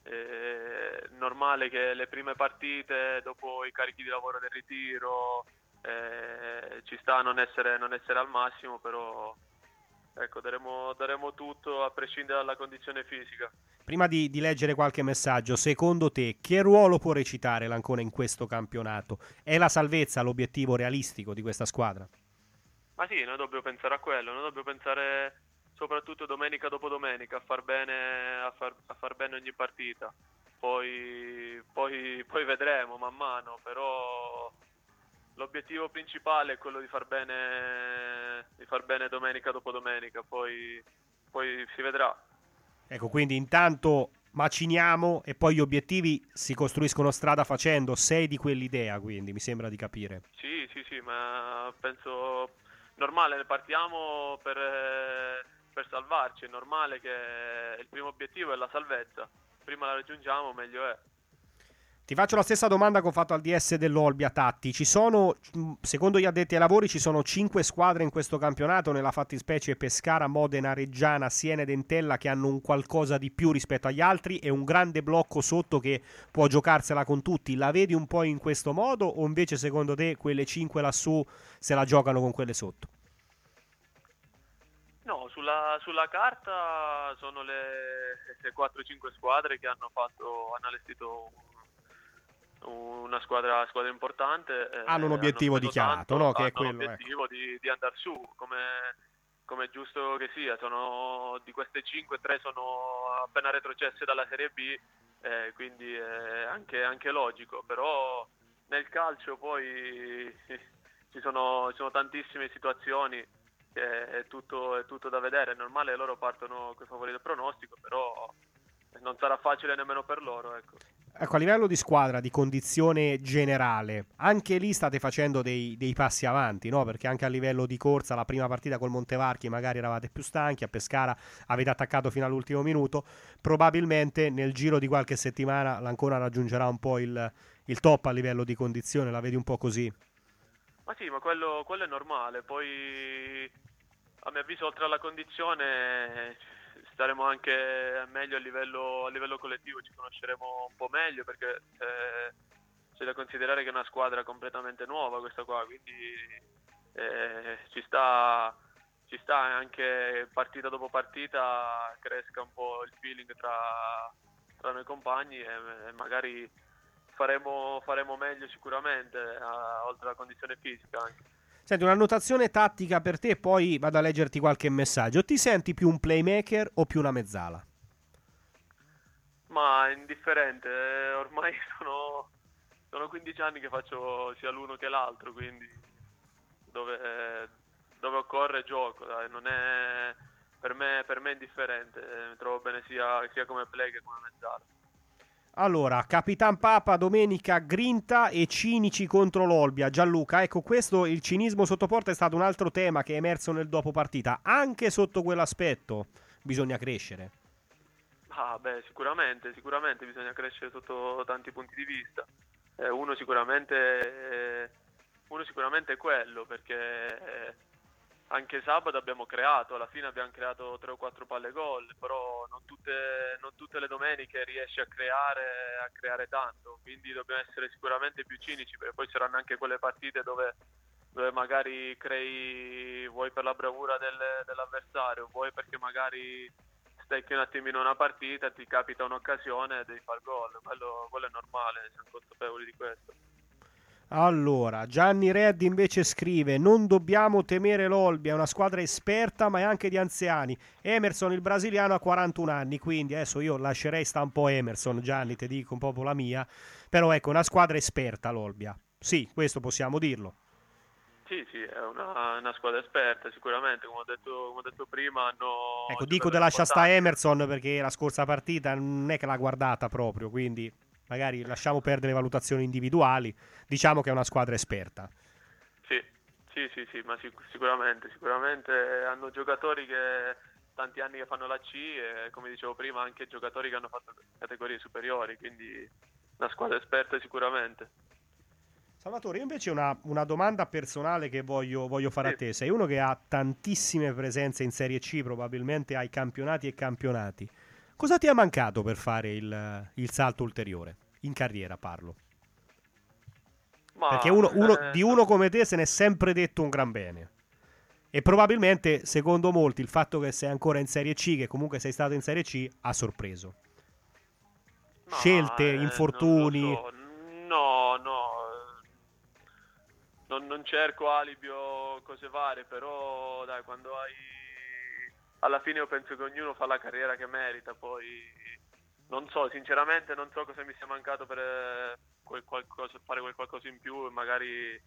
È normale che le prime partite, dopo i carichi di lavoro del ritiro, eh, ci sta a non essere, non essere al massimo, però ecco, daremo, daremo tutto a prescindere dalla condizione fisica. Prima di, di leggere qualche messaggio, secondo te che ruolo può recitare l'Ancona in questo campionato? È la salvezza l'obiettivo realistico di questa squadra? Ma sì, noi dobbiamo pensare a quello, noi dobbiamo pensare soprattutto domenica dopo domenica a far bene, a far, a far bene ogni partita. Poi, poi, poi vedremo man mano, però l'obiettivo principale è quello di far bene, di far bene domenica dopo domenica, poi, poi si vedrà. Ecco, quindi intanto maciniamo e poi gli obiettivi si costruiscono strada facendo. Sei di quell'idea, quindi mi sembra di capire. Sì, sì, sì, ma penso normale, partiamo per, eh, per salvarci, è normale che il primo obiettivo è la salvezza, prima la raggiungiamo meglio è. Ti faccio la stessa domanda che ho fatto al D S dell'Olbia, Tatti. Ci sono, secondo gli addetti ai lavori, ci sono cinque squadre in questo campionato, nella fattispecie Pescara, Modena, Reggiana, Siena ed Entella, che hanno un qualcosa di più rispetto agli altri e un grande blocco sotto che può giocarsela con tutti. La vedi un po' in questo modo o invece secondo te quelle cinque lassù se la giocano con quelle sotto? No, sulla, sulla carta sono le quattro cinque squadre che hanno fatto, hanno allestito una squadra, squadra importante. Eh, hanno un obiettivo hanno dichiarato, tanto, no? Che è hanno quello, l'obiettivo ecco. di, di andare su, come, come è giusto che sia. Sono, di queste cinque, tre sono appena retrocesse dalla Serie B, eh, quindi è anche, anche logico. Però nel calcio poi ci sono, ci sono tantissime situazioni che è tutto, è tutto da vedere. È normale, loro partono con i favori del pronostico, però non sarà facile nemmeno per loro, ecco. Ecco, a livello di squadra, di condizione generale, anche lì state facendo dei, dei passi avanti, no? Perché anche a livello di corsa, la prima partita col Montevarchi magari eravate più stanchi, a Pescara avete attaccato fino all'ultimo minuto, probabilmente nel giro di qualche settimana l'Ancona raggiungerà un po' il, il top a livello di condizione, la vedi un po' così? Ma sì, ma quello, quello è normale, poi a mio avviso oltre alla condizione staremo anche meglio a livello, a livello collettivo, ci conosceremo un po' meglio perché eh, c'è da considerare che è una squadra completamente nuova questa qua, quindi eh, ci sta, ci sta anche partita dopo partita cresca un po' il feeling tra, tra noi compagni e, e magari faremo, faremo meglio sicuramente, a, oltre alla condizione fisica anche. Senti, una notazione tattica per te, poi vado a leggerti qualche messaggio. Ti senti più un playmaker o più una mezzala? Ma indifferente, ormai sono, sono quindici anni che faccio sia l'uno che l'altro, quindi dove, dove occorre gioco, dai. Non è, per me, per me è indifferente, mi trovo bene sia, sia come play che come mezzala. Allora, Capitan Papa, domenica grinta e cinici contro l'Olbia. Gianluca, ecco, questo, il cinismo sotto porta è stato un altro tema che è emerso nel dopo partita. Anche sotto quell'aspetto bisogna crescere. Ah, beh, sicuramente, sicuramente bisogna crescere sotto tanti punti di vista. Eh, uno sicuramente, eh, uno sicuramente è quello, perché eh, anche sabato abbiamo creato, alla fine abbiamo creato tre o quattro palle gol, però non tutte, non tutte le domeniche riesci a creare, a creare tanto, quindi dobbiamo essere sicuramente più cinici, perché poi saranno anche quelle partite dove, dove magari crei, vuoi per la bravura del, dell'avversario, vuoi perché magari stecchi un attimino una partita, ti capita un'occasione e devi far gol, quello, quello è normale, siamo consapevoli di questo. Allora, Gianni Reddi invece scrive: non dobbiamo temere l'Olbia, è una squadra esperta ma è anche di anziani. Emerson, il brasiliano, ha quarantuno anni, quindi adesso io lascerei sta un po' Emerson, Gianni, ti dico un po' la mia, però ecco, una squadra esperta l'Olbia, sì, questo possiamo dirlo. Sì, sì, è una, una squadra esperta sicuramente, come ho detto, come ho detto prima hanno... Ecco, dico te lascia sta Emerson perché la scorsa partita non è che l'ha guardata proprio, quindi magari lasciamo perdere le valutazioni individuali, diciamo che è una squadra esperta. Sì, sì, sì, sì, ma sic- sicuramente, sicuramente hanno giocatori che tanti anni che fanno la C e come dicevo prima anche giocatori che hanno fatto categorie superiori, quindi una squadra esperta sicuramente. Salvatore, io invece una, una domanda personale che voglio, voglio fare sì. a te. Sei uno che ha tantissime presenze in Serie C, probabilmente ai campionati e campionati. Cosa ti è mancato per fare il, il salto ulteriore? In carriera parlo. Ma, Perché uno, uno, eh, di uno come te se ne è sempre detto un gran bene. E probabilmente, secondo molti, il fatto che sei ancora in Serie C, che comunque sei stato in Serie C, ha sorpreso. ma, Scelte, eh, infortuni... non lo so. No, no. Non, non cerco alibi o cose varie, però dai, quando hai... Alla fine io penso che ognuno fa la carriera che merita, poi non so, sinceramente non so cosa mi sia mancato per quel qualcosa, fare quel qualcosa in più e magari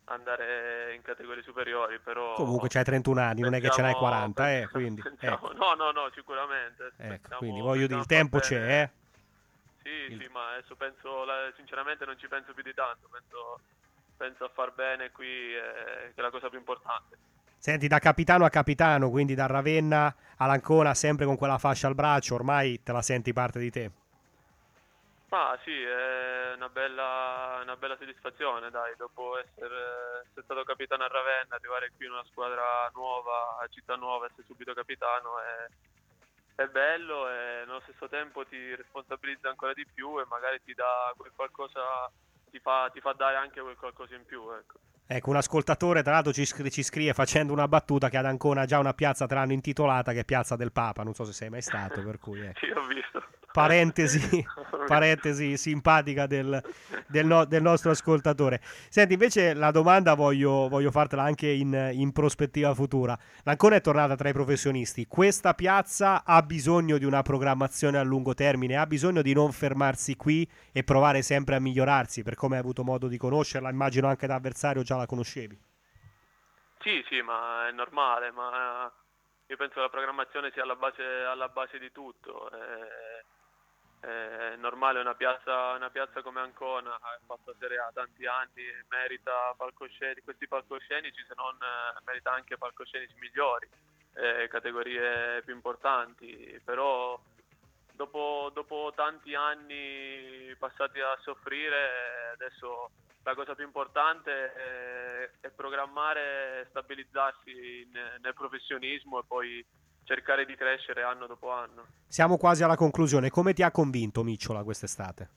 andare in categorie superiori, però Comunque c'hai trentuno anni, non è che ce n'hai quaranta, eh, quindi pensiamo- ecco, no no no sicuramente ecco, pensiamo- quindi voglio dire, il pensiamo tempo a far c'è, bene. eh. Sì, sì, ma adesso penso, la- sinceramente non ci penso più di tanto, penso, penso a far bene qui, eh, che è la cosa più importante. Senti, da capitano a capitano, quindi da Ravenna all'Ancona, sempre con quella fascia al braccio, ormai te la senti parte di te. Ma sì, è una bella, una bella soddisfazione, dai, dopo essere, essere stato capitano a Ravenna, arrivare qui in una squadra nuova, a città nuova, essere subito capitano è, è bello e nello stesso tempo ti responsabilizza ancora di più e magari ti dà quel qualcosa, ti fa, ti fa dare anche quel qualcosa in più, ecco. Ecco, un ascoltatore tra l'altro ci, scri- ci scrive facendo una battuta che ad Ancona già una piazza te l'hanno intitolata, che è Piazza del Papa, non so se sei mai stato, per cui ecco. Sì, ho visto. Parentesi, parentesi simpatica del, del, no- del nostro ascoltatore. Senti, invece la domanda voglio, voglio fartela anche in, in prospettiva futura. L'Ancona è tornata tra i professionisti. Questa piazza ha bisogno di una programmazione a lungo termine, ha bisogno di non fermarsi qui e provare sempre a migliorarsi, per come hai avuto modo di conoscerla, immagino anche da avversario già la conoscevi. Sì, sì, ma è normale, ma io penso che la programmazione sia alla base, alla base di tutto. È, è normale, una piazza, una piazza come Ancona ha fatto Serie A tanti anni, merita palcoscenici, questi palcoscenici, se non eh, merita anche palcoscenici migliori, eh, categorie più importanti, però dopo, dopo tanti anni passati a soffrire, adesso la cosa più importante è, è programmare, stabilizzarsi in, nel professionismo e poi cercare di crescere anno dopo anno. Siamo quasi alla conclusione. Come ti ha convinto Micciola quest'estate?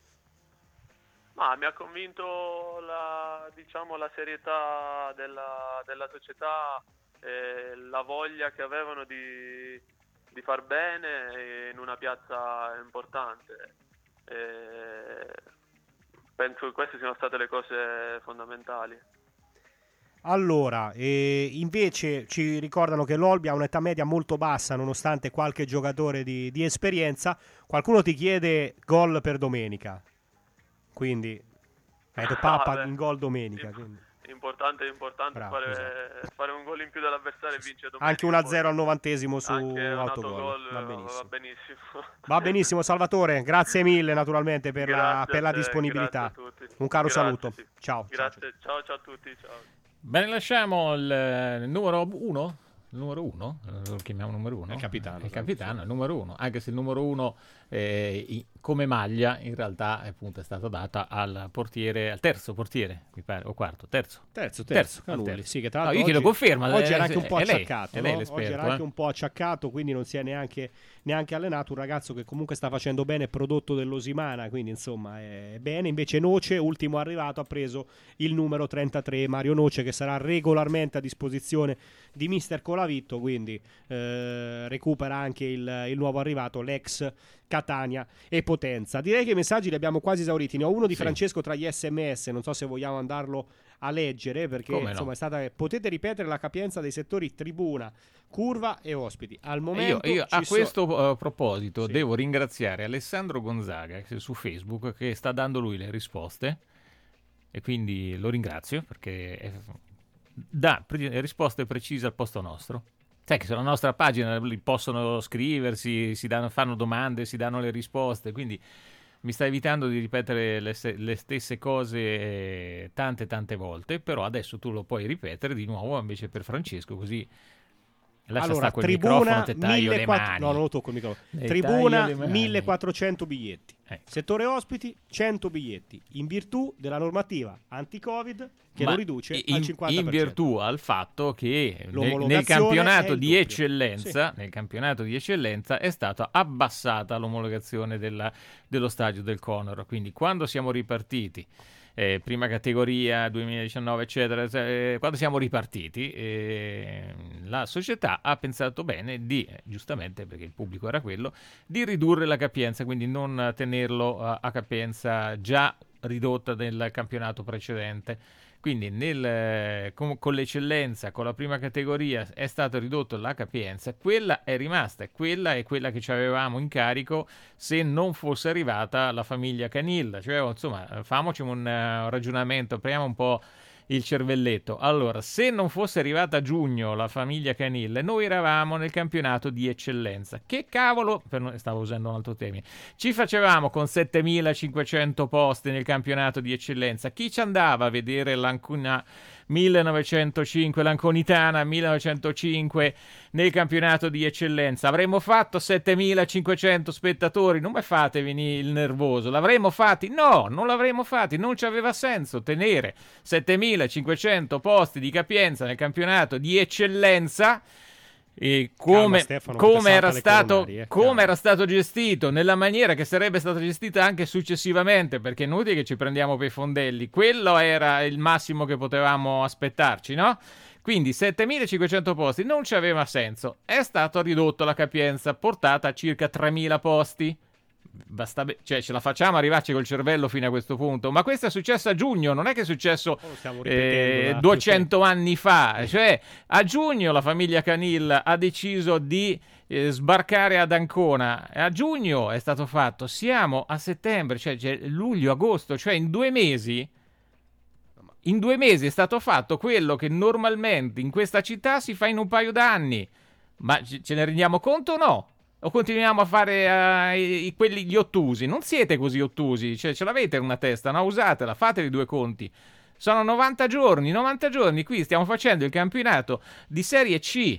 Ma mi ha convinto la, diciamo, la serietà della, della società, eh, la voglia che avevano di, di far bene in una piazza importante. Eh, penso che queste siano state le cose fondamentali. Allora, eh, invece ci ricordano che l'Olbia ha un'età media molto bassa nonostante qualche giocatore di, di esperienza. Qualcuno ti chiede gol per domenica, quindi hai detto Papa Ah, beh, in gol domenica, quindi. Importante, importante Bravo, fare, fare un gol in più dell'avversario e vincere domenica. Anche uno a zero al novantesimo su Anche un autogol. autogol Va va benissimo. benissimo. Va benissimo Salvatore, grazie mille naturalmente per la, Grazie per la a te, disponibilità. grazie a tutti. Un caro Grazie, saluto. sì. Ciao. Grazie, ciao ciao a tutti. Ciao. Bene, lasciamo il, il numero uno. Il numero uno? Lo chiamiamo numero uno? Il capitano. Il capitano, il numero uno. Anche se il numero uno eh, i- come maglia in realtà appunto è stata data al portiere, al terzo portiere, mi pare, o quarto, terzo. Terzo, terzo, al Canulli, terzo. sì, che tra No, l'altro io chiedo oggi- conferma. Oggi eh, era anche un po' è lei, acciaccato, è lei no? l'esperto, Oggi era anche eh. un po' acciaccato, quindi non si è neanche, neanche allenato. Un ragazzo che comunque sta facendo bene, prodotto dell'Osimana, quindi insomma è bene. Invece Noce, ultimo arrivato, ha preso il numero trentatré, Mario Noce, che sarà regolarmente a disposizione di mister Colavitto, quindi eh, recupera anche il, il nuovo arrivato, l'ex Catania e Potenza. Direi che i messaggi li abbiamo quasi esauriti. Ne ho uno di Sì. Francesco tra gli sms, non so se vogliamo andarlo a leggere, perché Come no? insomma è stata. Potete ripetere la capienza dei settori tribuna, curva e ospiti. Al Io, momento io ci a so- questo eh, proposito Sì. devo ringraziare Alessandro Gonzaga che su Facebook, che sta dando lui le risposte, e quindi lo ringrazio perché è- dà pre- risposte precise al posto nostro. Sai che sulla nostra pagina lì possono scriversi, si danno, fanno domande, si danno le risposte, quindi mi sta evitando di ripetere le, se- le stesse cose eh, tante tante volte, però adesso tu lo puoi ripetere di nuovo invece per Francesco, così lascia allora, sta quel tribuna microfono, te taglio le millequattrocento mani. No, non lo tocco il microfono. Le Tribuna taglio le mani. millequattrocento biglietti. Ecco. Settore ospiti cento biglietti, in virtù della normativa anti-Covid che Ma lo riduce in, al cinquanta in per cento. virtù al fatto che nel, L'omologazione nel campionato è il di doppio. eccellenza Sì. nel campionato di eccellenza è stata abbassata l'omologazione della- dello stadio del Conor, quindi quando siamo ripartiti eh, prima categoria duemiladiciannove eccetera, eh, quando siamo ripartiti eh, la società ha pensato bene di, eh, giustamente perché il pubblico era quello, di ridurre la capienza, quindi non tenerlo a, a capienza già ridotta del campionato precedente. Quindi nel, eh, con, con l'eccellenza, con la prima categoria è stato ridotto la capienza, quella è rimasta, quella è quella che ci avevamo in carico se non fosse arrivata la famiglia Canilla, cioè insomma famoci un uh, ragionamento, apriamo un po' il cervelletto. Allora, se non fosse arrivata a giugno la famiglia Canil, noi eravamo nel campionato di eccellenza. Che cavolo, per non, stavo usando un altro termine, ci facevamo con settemilacinquecento posti nel campionato di eccellenza? Chi ci andava a vedere l'Ancona millenovecentocinque, l'Anconitana millenovecentocinque nel campionato di eccellenza? Avremmo fatto settemilacinquecento spettatori? Non mi fate venire il nervoso. L'avremmo fatti? No, non l'avremmo fatti. Non ci aveva senso tenere settemilacinquecento posti di capienza nel campionato di eccellenza. E come, Stefano, come, era alle stato, coronari, eh, come era stato gestito, nella maniera che sarebbe stata gestita anche successivamente, perché è inutile che ci prendiamo per i fondelli. Quello era il massimo che potevamo aspettarci, no? Quindi settemilacinquecento posti non ci aveva senso. È stato ridotto la capienza, portata a circa tremila posti. Basta be- cioè ce la facciamo arrivarci col cervello fino a questo punto, ma questo è successo a giugno, non è che è successo eh, duecento anni fa. Cioè a giugno la famiglia Canil ha deciso di eh, sbarcare ad Ancona, a giugno è stato fatto, siamo a settembre, cioè, cioè luglio, agosto, cioè in due mesi in due mesi è stato fatto quello che normalmente in questa città si fa in un paio d'anni. Ma ce ne rendiamo conto o no? O continuiamo a fare uh, i, quelli, gli ottusi? Non siete così ottusi, cioè ce l'avete in una testa, no? Usatela, fatevi due conti. Sono novanta giorni, novanta giorni, qui stiamo facendo il campionato di Serie C.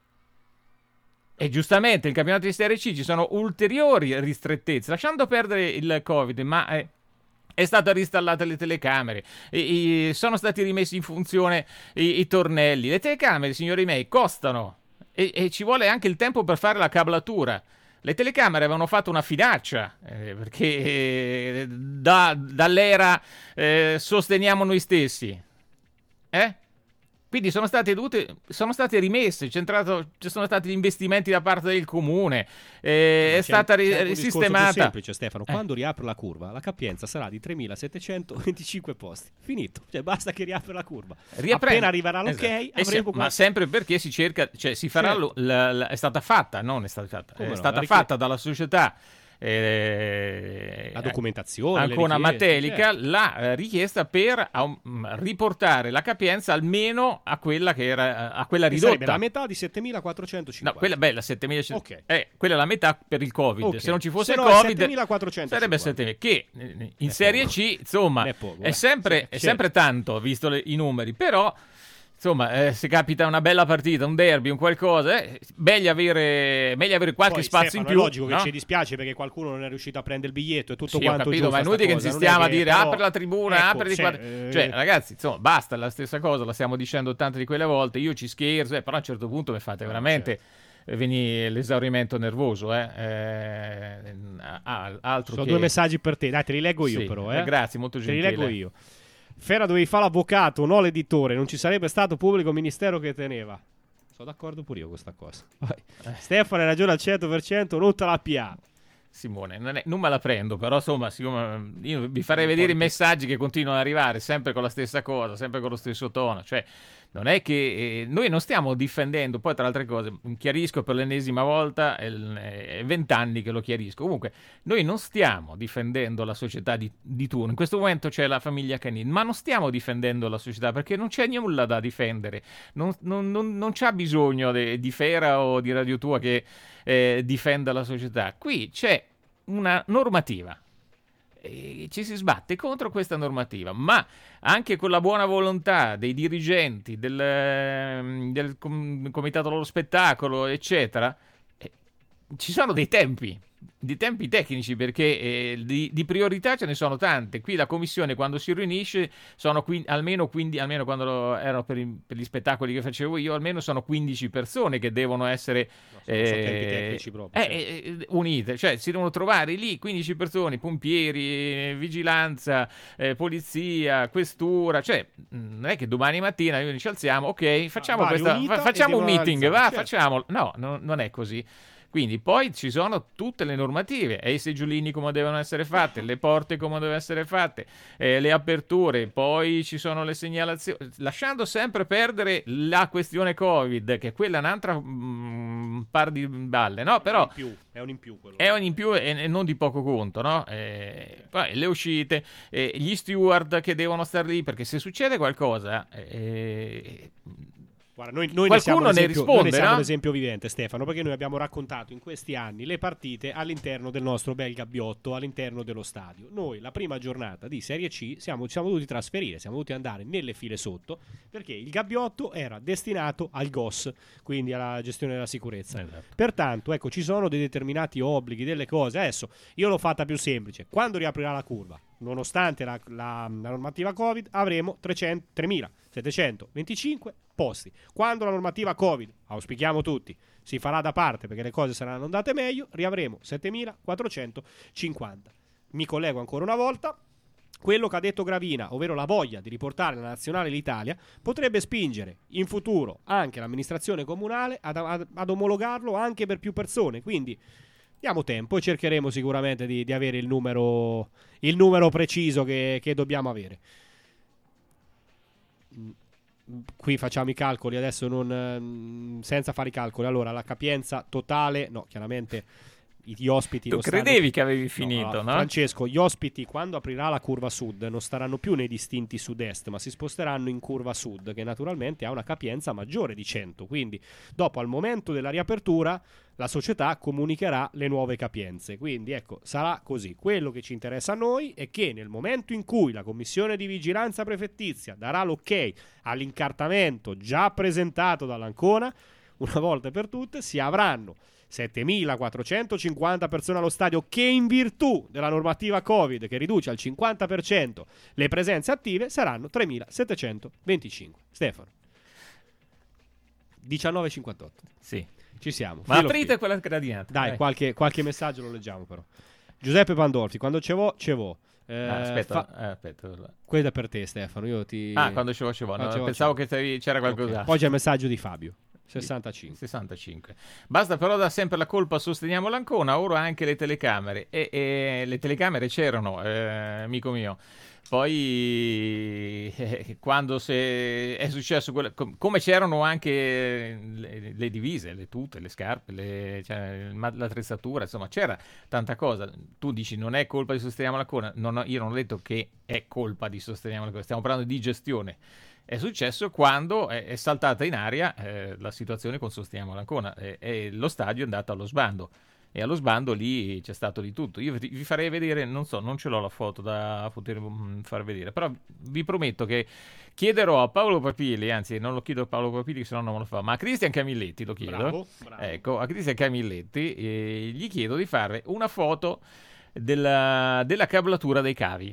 E giustamente il campionato di Serie C ci sono ulteriori ristrettezze, lasciando perdere il Covid, ma è, è stata reinstallata le telecamere, e, e, sono stati rimessi in funzione i, i tornelli. Le telecamere, signori miei, costano. E, e ci vuole anche il tempo per fare la cablatura. Le telecamere avevano fatto una finaccia, eh, perché eh, da, dall'era eh, sosteniamo noi stessi. Eh? Quindi sono state dovute, sono state rimesse, centrato, ci sono stati gli investimenti da parte del comune, eh, è stata ri- c'è un risistemata. più semplice, Stefano, Eh. quando riapre la curva, la capienza sarà di tremilasettecentoventicinque posti. Finito, cioè basta che riapre la curva. Riapprende. Appena arriverà l'ok, Esatto. E se- avremo ma qualche- sempre perché si cerca, cioè si farà, Certo. lo- la- la- è stata fatta, non è stata fatta, Come è no, stata la richiesta- fatta dalla società. eh, La documentazione, le Ancona richieste, Matelica, certo. la eh, richiesta per au- mh, riportare la capienza almeno a quella che era a quella Che ridotta. sarebbe la metà di settemilaquattrocentocinquanta. No, quella bella, settemilacinquecento. Ok. Eh, quella è la metà per il Covid. Ok. Se non ci fosse Se il no è Covid, settemilaquattrocentocinquanta. sarebbe settemila. Che eh, in Serie C, insomma, È poco, è eh. sempre, Sì, è certo. sempre tanto, visto le- i numeri. Però, insomma, eh, se capita una bella partita, un derby, un qualcosa, eh, meglio avere, meglio avere qualche Poi, spazio Stefano, in più. è logico no? che ci dispiace perché qualcuno non è riuscito a prendere il biglietto e tutto Sì, ho quanto capito, giusta ma è inutile sta che cosa, insistiamo non a è che- dire però- apri la tribuna, ecco, apri di cioè, quadri- eh, Cioè, ragazzi, insomma, basta la stessa cosa, la stiamo dicendo tante di quelle volte. Io ci scherzo, eh, però a un certo punto mi fate veramente certo. eh, venire l'esaurimento nervoso. Eh. Eh, ah, altro Sono che... due messaggi per te, dai, te li leggo io Sì, però. eh, Eh. grazie, molto Te li gentile. leggo io. Fera dovevi fare l'avvocato, non l'editore, non ci sarebbe stato pubblico ministero che teneva. Sono d'accordo pure io con questa cosa. Vai. Stefano hai ragione al cento per cento, non te la pia. Simone, non, è- non me la prendo, però insomma, siccome io vi farei Un po' vedere i di- messaggi che continuano ad arrivare, sempre con la stessa cosa, sempre con lo stesso tono. Cioè, non è che eh, noi non stiamo difendendo, poi tra le altre cose, chiarisco per l'ennesima volta, è l- è vent'anni che lo chiarisco. Comunque, noi non stiamo difendendo la società di, di turno. In questo momento c'è la famiglia Canini, ma non stiamo difendendo la società perché non c'è nulla da difendere. Non, non, non, non c'ha bisogno de- di Fera o di Radio Tua che eh, difenda la società. Qui c'è una normativa. E ci si sbatte contro questa normativa, ma anche con la buona volontà dei dirigenti del, ehm, del com- comitato dello spettacolo, eccetera, eh, ci sono dei tempi, di tempi tecnici, perché eh, di, di priorità ce ne sono tante. Qui la commissione, quando si riunisce, sono qui, almeno, quindi, almeno quando lo- erano per, i- per gli spettacoli che facevo io, almeno sono quindici persone che devono essere No, sono- sono tempi tecnici proprio, eh, certo. eh, eh, unite, cioè si devono trovare lì quindici persone, pompieri, eh, vigilanza, eh, polizia, questura, cioè mh, non è che domani mattina noi ci alziamo, ok, facciamo, va questa, riunita fa- facciamo e un devono meeting, alzare, va, certo. facciamo, no, no, non è così. Quindi poi ci sono tutte le normative, e i seggiolini come devono essere fatte, le porte come devono essere fatte, eh, le aperture, poi ci sono le segnalazioni, lasciando sempre perdere la questione Covid, che quella è un'altra mh, par di balle, no? Però È un in più, è un in più quello. è un in più e, e non di poco conto, no? Eh, poi le uscite, eh, gli steward che devono stare lì, perché se succede qualcosa... Eh, Guarda, noi, noi ne siamo, qualcuno ne l'esempio, risponde, noi ne siamo no? un esempio vivente, Stefano, perché noi abbiamo raccontato in questi anni le partite all'interno del nostro bel gabbiotto, all'interno dello stadio. Noi la prima giornata di Serie C siamo, ci siamo dovuti trasferire, siamo dovuti andare nelle file sotto, perché il gabbiotto era destinato al G O S, quindi alla gestione della sicurezza. Esatto. Pertanto, ecco, ci sono dei determinati obblighi, delle cose. Adesso, io l'ho fatta più semplice. Quando riaprirà la curva, nonostante la, la, la normativa Covid, avremo trecento, tremilasettecentoventicinque posti. Quando la normativa Covid, auspichiamo tutti, si farà da parte perché le cose saranno andate meglio, riavremo settemilaquattrocentocinquanta. Mi collego ancora una volta. Quello che ha detto Gravina, ovvero la voglia di riportare la nazionale l'Italia, potrebbe spingere in futuro anche l'amministrazione comunale ad, ad, ad omologarlo anche per più persone. Quindi diamo tempo e cercheremo sicuramente di, di avere il numero, il numero preciso che, che dobbiamo avere. Qui facciamo i calcoli adesso, non, senza fare i calcoli. Allora, la capienza totale, no, chiaramente gli ospiti Tu non credevi stanno... che avevi finito, no, no? Francesco, gli ospiti quando aprirà la curva sud non staranno più nei distinti sud-est, ma si sposteranno in curva sud, che naturalmente ha una capienza maggiore di cento. Quindi dopo, al momento della riapertura, la società comunicherà le nuove capienze. Quindi ecco, sarà così. Quello che ci interessa a noi è che nel momento in cui la commissione di vigilanza prefettizia darà l'ok all'incartamento già presentato dall'Ancona, una volta per tutte si avranno settemilaquattrocentocinquanta persone allo stadio, che in virtù della normativa Covid che riduce al cinquanta per cento le presenze attive saranno tremilasettecentoventicinque. Stefano, diciannove e cinquantotto. Sì. Ci siamo. Ma Filo aprite filo. quella gradinata. Dai, qualche, qualche messaggio lo leggiamo però. Giuseppe Pandolfi, quando ce vo, ce vo. Eh, Ah, aspetta, fa- eh, aspetta. Quella è per te, Stefano. Io ti... Ah, quando ce vo, ce vo. Quando No, ce vo, pensavo ce vo. che stavi- c'era qualcos'altro. Ok. Poi c'è il messaggio di Fabio. sessantacinque. sessantacinque. Basta però dare sempre la colpa a Sosteniamo l'Ancona, ora anche le telecamere. E, e le telecamere c'erano, eh, amico mio. Poi eh, quando se è successo quello, com- come c'erano anche le, le divise, le tute, le scarpe, le, cioè, ma- l'attrezzatura, insomma c'era tanta cosa. Tu dici non è colpa di Sosteniamo l'Ancona, non ho- io non ho detto che è colpa di Sosteniamo l'Ancona, stiamo parlando di gestione. È successo quando è, è saltata in aria eh, la situazione con Sosteniamo l'Ancona e, e lo stadio è andato allo sbando. E allo sbando lì c'è stato di tutto. Io vi vi farei vedere, non so, non ce l'ho la foto da poter mm, far vedere, però vi prometto che chiederò a Paolo Papilli, anzi non lo chiedo a Paolo Papilli, se no non me lo fa, ma a Cristian Camilletti lo chiedo. Bravo, bravo. Ecco, a Cristian Camilletti eh, gli chiedo di fare una foto della, della cablatura dei cavi.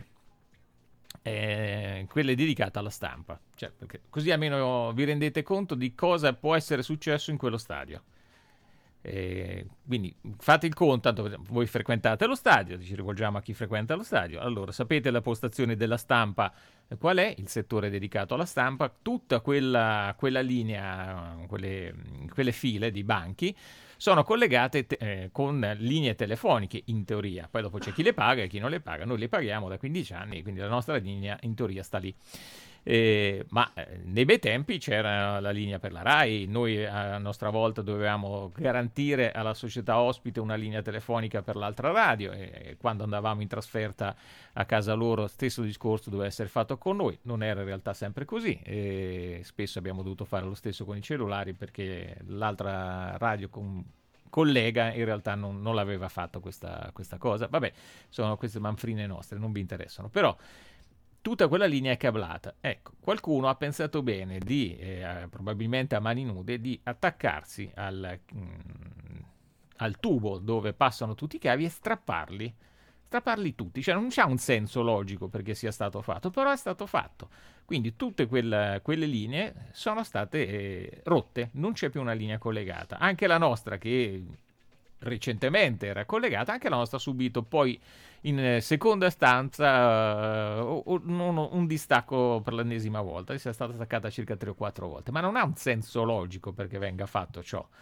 Eh, quella è dedicata alla stampa, cioè, perché così almeno vi rendete conto di cosa può essere successo in quello stadio. Eh, quindi fate il conto, tanto voi frequentate lo stadio, ci rivolgiamo a chi frequenta lo stadio, allora sapete la postazione della stampa eh, qual è, il settore dedicato alla stampa, tutta quella, quella linea, quelle, quelle file di banchi sono collegate te- eh, con linee telefoniche in teoria, poi dopo c'è chi le paga e chi non le paga, noi le paghiamo da quindici anni, quindi la nostra linea in teoria sta lì. Eh, ma eh, nei bei tempi c'era la linea per la RAI, noi a nostra volta dovevamo garantire alla società ospite una linea telefonica per l'altra radio e, e quando andavamo in trasferta a casa loro stesso discorso doveva essere fatto con noi, non era in realtà sempre così e spesso abbiamo dovuto fare lo stesso con i cellulari perché l'altra radio con collega in realtà non, non l'aveva fatto questa, questa cosa. Vabbè, sono queste manfrine nostre, non vi interessano, però tutta quella linea è cablata. Ecco, qualcuno ha pensato bene di, eh, probabilmente a mani nude, di attaccarsi al, mm, al tubo dove passano tutti i cavi e strapparli. Strapparli tutti. Cioè non c'ha un senso logico perché sia stato fatto, però è stato fatto. Quindi tutte quella, quelle linee sono state eh, rotte. Non c'è più una linea collegata. Anche la nostra che recentemente era collegata, anche la nostra ha subito poi in seconda stanza uh, un, un distacco per l'ennesima volta, è stata attaccata circa tre o quattro volte, ma non ha un senso logico perché venga fatto ciò.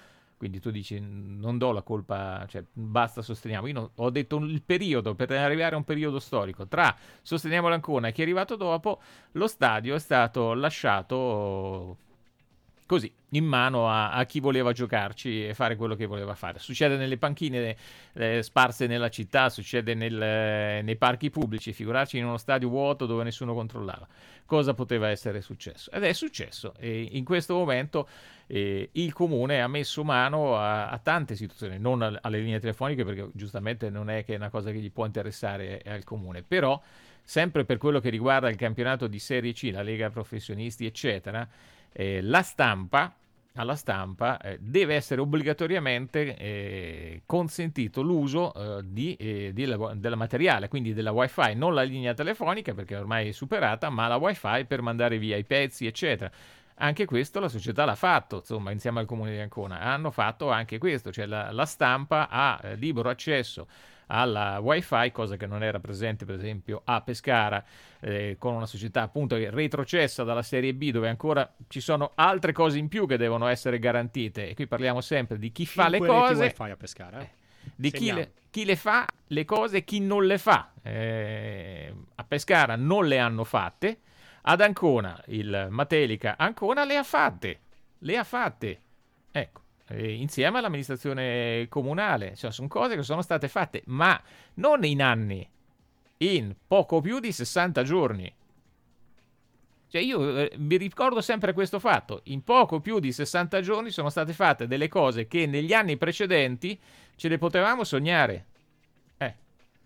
quindi tu dici non do la colpa, cioè basta sosteniamo. Io non, ho detto il periodo, per arrivare a un periodo storico tra sosteniamo l'Ancona e chi è arrivato dopo, lo stadio è stato lasciato così, in mano a, a chi voleva giocarci e fare quello che voleva fare. Succede nelle panchine eh, sparse nella città, succede nel, eh, nei parchi pubblici, figurarci in uno stadio vuoto dove nessuno controllava. Cosa poteva essere successo? Ed è successo, e in questo momento eh, il Comune ha messo mano a, a tante situazioni, non a, alle linee telefoniche, perché giustamente non è che è una cosa che gli può interessare al Comune, però sempre per quello che riguarda il campionato di Serie C, la Lega Professionisti, eccetera, Eh, la stampa, alla stampa eh, deve essere obbligatoriamente eh, consentito l'uso eh, di, eh, di la, della materiale, quindi della wifi, non la linea telefonica perché ormai è superata, ma la wifi per mandare via i pezzi, eccetera. Anche questo la società l'ha fatto, insomma, insieme al Comune di Ancona hanno fatto anche questo, cioè la, la stampa ha eh, libero accesso alla wifi, cosa che non era presente per esempio a Pescara, eh, con una società appunto che retrocessa dalla Serie B, dove ancora ci sono altre cose in più che devono essere garantite, e qui parliamo sempre di chi fa le cose, wifi a Pescara, eh? di chi le, chi le fa le cose e chi non le fa. Eh, a Pescara non le hanno fatte, ad Ancona il Matelica Ancona le ha fatte, le ha fatte, ecco. Eh, insieme all'amministrazione comunale, cioè sono cose che sono state fatte, ma non in anni, in poco più di sessanta giorni. Cioè io eh, mi ricordo sempre questo fatto: in poco più di sessanta giorni sono state fatte delle cose che negli anni precedenti ce le potevamo sognare. Eh.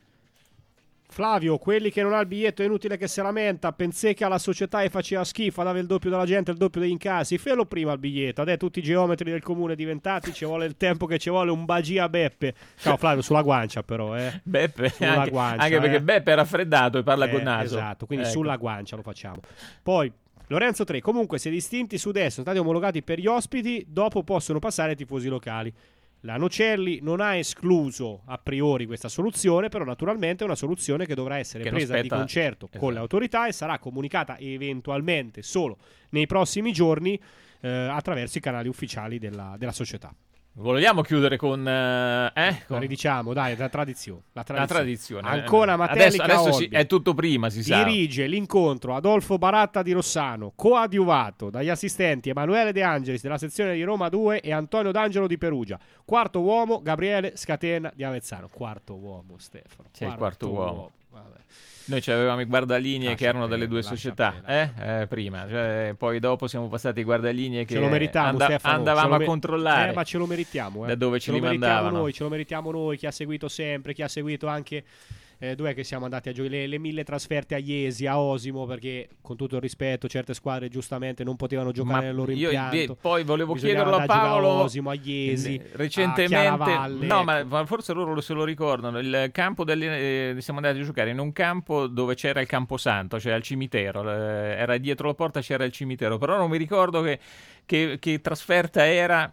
Flavio, quelli che non ha il biglietto è inutile che si lamenta, pensé che alla società e faceva schifo, dava il doppio della gente, il doppio degli incassi, felo prima il biglietto, adesso tutti i geometri del comune diventati, ci vuole il tempo che ci vuole un bagia Beppe. Ciao Flavio, sulla guancia però, eh. Beppe, sulla anche, guancia, anche perché eh. Beppe è raffreddato e parla Eh, col naso. Esatto, quindi Ecco. sulla guancia lo facciamo. Poi Lorenzo tre, comunque se distinti su destra, stati omologati per gli ospiti, dopo possono passare ai tifosi locali. La Nocelli non ha escluso a priori questa soluzione, però naturalmente è una soluzione che dovrà essere Che non presa spetta- di concerto esatto. con le autorità e sarà comunicata eventualmente solo nei prossimi giorni eh, attraverso i canali ufficiali della, della società. Vogliamo chiudere con... eh, eh? Lo ridiciamo, dai, la tradizione. La tradizione. La tradizione. Ancora Eh, Matelica adesso, adesso si- Olbia. è tutto prima, si sa. Dirige l'incontro Adolfo Baratta di Rossano, coadiuvato dagli assistenti Emanuele De Angelis della sezione di Roma due e Antonio D'Angelo di Perugia. Quarto uomo Gabriele Scatena di Avezzano. Quarto uomo, Stefano. C'è il quarto uomo. Vabbè. Noi avevamo i guardalinee Lascia che erano perdere, delle due lascia società, eh? Eh, prima, cioè, poi dopo siamo passati ai guardalinee che Ce lo meritiamo, anda- Stefano. andavamo Ce lo a me- controllare Eh, ma ce lo meritiamo, eh. da dove ce ce lo li meritiamo mandavano. noi, ce lo meritiamo noi, chi ha seguito sempre, chi ha seguito anche eh, dov'è che siamo andati a giocare le, le mille trasferte a Iesi, a Osimo, perché con tutto il rispetto certe squadre giustamente non potevano giocare Ma nel loro io impianto. de- poi volevo Bisognava chiederlo a andare giocare Paolo, a Osimo, a Iesi, eh, a recentemente, Chiaravalle, no, ecco. ma ma forse loro lo- se lo ricordano, il campo delle, eh, siamo andati a giocare in un campo dove c'era il Camposanto, cioè al cimitero, eh, era dietro la porta, c'era il cimitero, però non mi ricordo che, che, che trasferta era.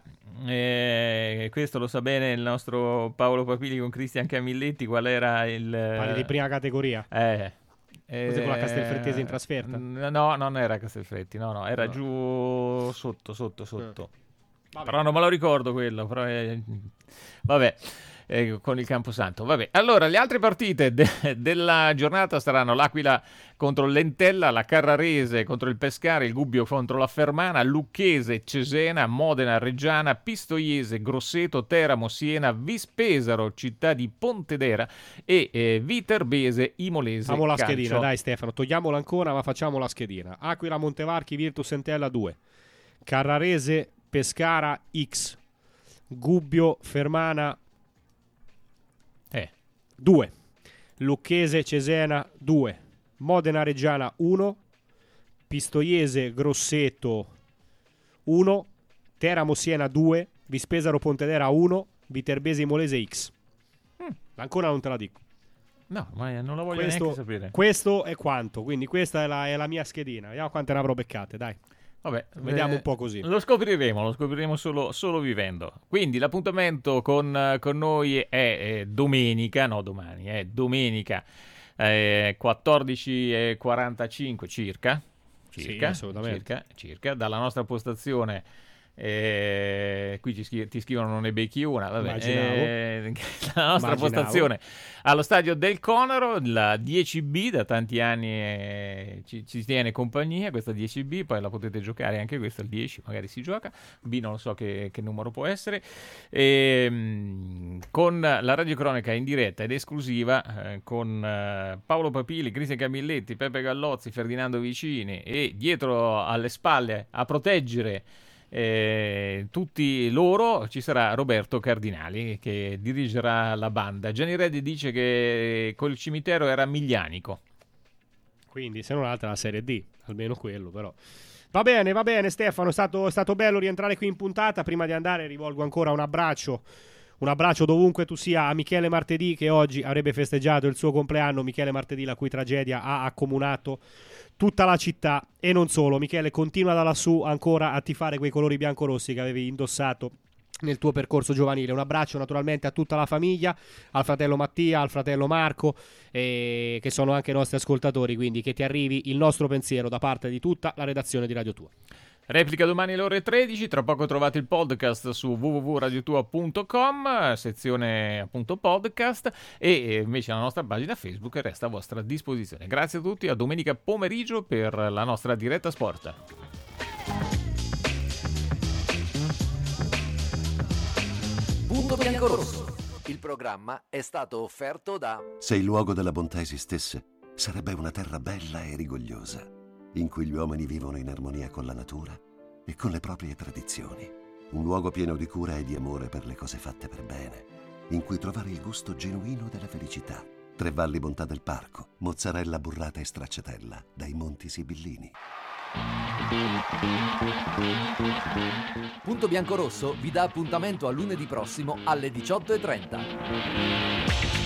Eh, questo lo sa bene il nostro Paolo Papili con Cristian Camilletti, qual era il... Parli di prima categoria. Eh, Cos'è con la Castelfrettese in trasferta? No, non era Castelfretti, no, no, era No. giù sotto, sotto, sotto. Però non me lo ricordo quello, però è- vabbè, eh, con il Camposanto. Vabbè, allora le altre partite de- della giornata saranno l'Aquila contro l'Entella, la Carrarese contro il Pescara, il Gubbio contro la Fermana, Lucchese, Cesena, Modena, Reggiana, Pistoiese, Grosseto, Teramo, Siena, Vispesaro, Città di Pontedera e eh, Viterbese, Imolese. Facciamo la Calcio. schedina, dai Stefano, togliamola ancora, ma facciamo la schedina. Aquila, Montevarchi, Virtus Entella due. Carrarese, Pescara X. Gubbio, Fermana Eh. due. Lucchese, Cesena due. Modena, Reggiana uno. Pistoiese, Grosseto uno. Teramo, Siena due. Vispesaro, Pontedera uno. Viterbese, Imolese X. Mm. Ancora non te la dico. No, ma non la voglio Questo, neanche sapere. questo è quanto, quindi questa è la, è la mia schedina. Vediamo quante ne avrò beccate, dai. Vabbè, Vediamo eh, un po' così. Lo scopriremo, lo scopriremo solo, solo vivendo. Quindi l'appuntamento con, eh, con noi è, eh, domenica, no domani, è domenica eh, quattordici e quarantacinque circa, circa, Sì, assolutamente. circa, circa, dalla nostra postazione Eh, qui ci scri- ti scrivono non ne becchi una, vabbè. Eh, la nostra Immaginavo. postazione allo stadio del Conero, la dieci B, da tanti anni eh, ci, ci tiene compagnia questa dieci B, poi la potete giocare anche questa, il dieci magari si gioca, B non so che, che numero può essere, e, mh, con la radiocronaca in diretta ed esclusiva eh, con eh, Paolo Papili, Cristian Camilletti, Peppe Gallozzi, Ferdinando Vicini, e dietro alle spalle a proteggere Eh, tutti loro ci sarà Roberto Cardinali che dirigerà la banda. Gianni Reddi dice che col cimitero era miglianico, quindi se non altro la Serie D, almeno quello però. Va bene, va bene Stefano, è stato, è stato bello rientrare qui in puntata. Prima di andare rivolgo ancora un abbraccio un abbraccio dovunque tu sia a Michele Martedì, che oggi avrebbe festeggiato il suo compleanno. Michele Martedì, la cui tragedia ha accomunato tutta la città e non solo. Michele, continua da lassù ancora a tifare quei colori biancorossi che avevi indossato nel tuo percorso giovanile. Un abbraccio naturalmente a tutta la famiglia, al fratello Mattia, al fratello Marco, eh, che sono anche i nostri ascoltatori, quindi che ti arrivi il nostro pensiero da parte di tutta la redazione di Radio Tua. Replica domani alle ore tredici, tra poco trovate il podcast su w w w punto radio tua punto com, sezione appunto podcast, e invece la nostra pagina Facebook resta a vostra disposizione. Grazie a tutti, a domenica pomeriggio per la nostra diretta sport. Punto biancorosso. Il programma è stato offerto da... Se il luogo della bontà esistesse, sarebbe una terra bella e rigogliosa, in cui gli uomini vivono in armonia con la natura e con le proprie tradizioni. Un luogo pieno di cura e di amore per le cose fatte per bene, in cui trovare il gusto genuino della felicità. Tre Valli Bontà del Parco, mozzarella burrata e stracciatella dai Monti Sibillini. Punto Biancorosso vi dà appuntamento a lunedì prossimo alle diciotto e trenta.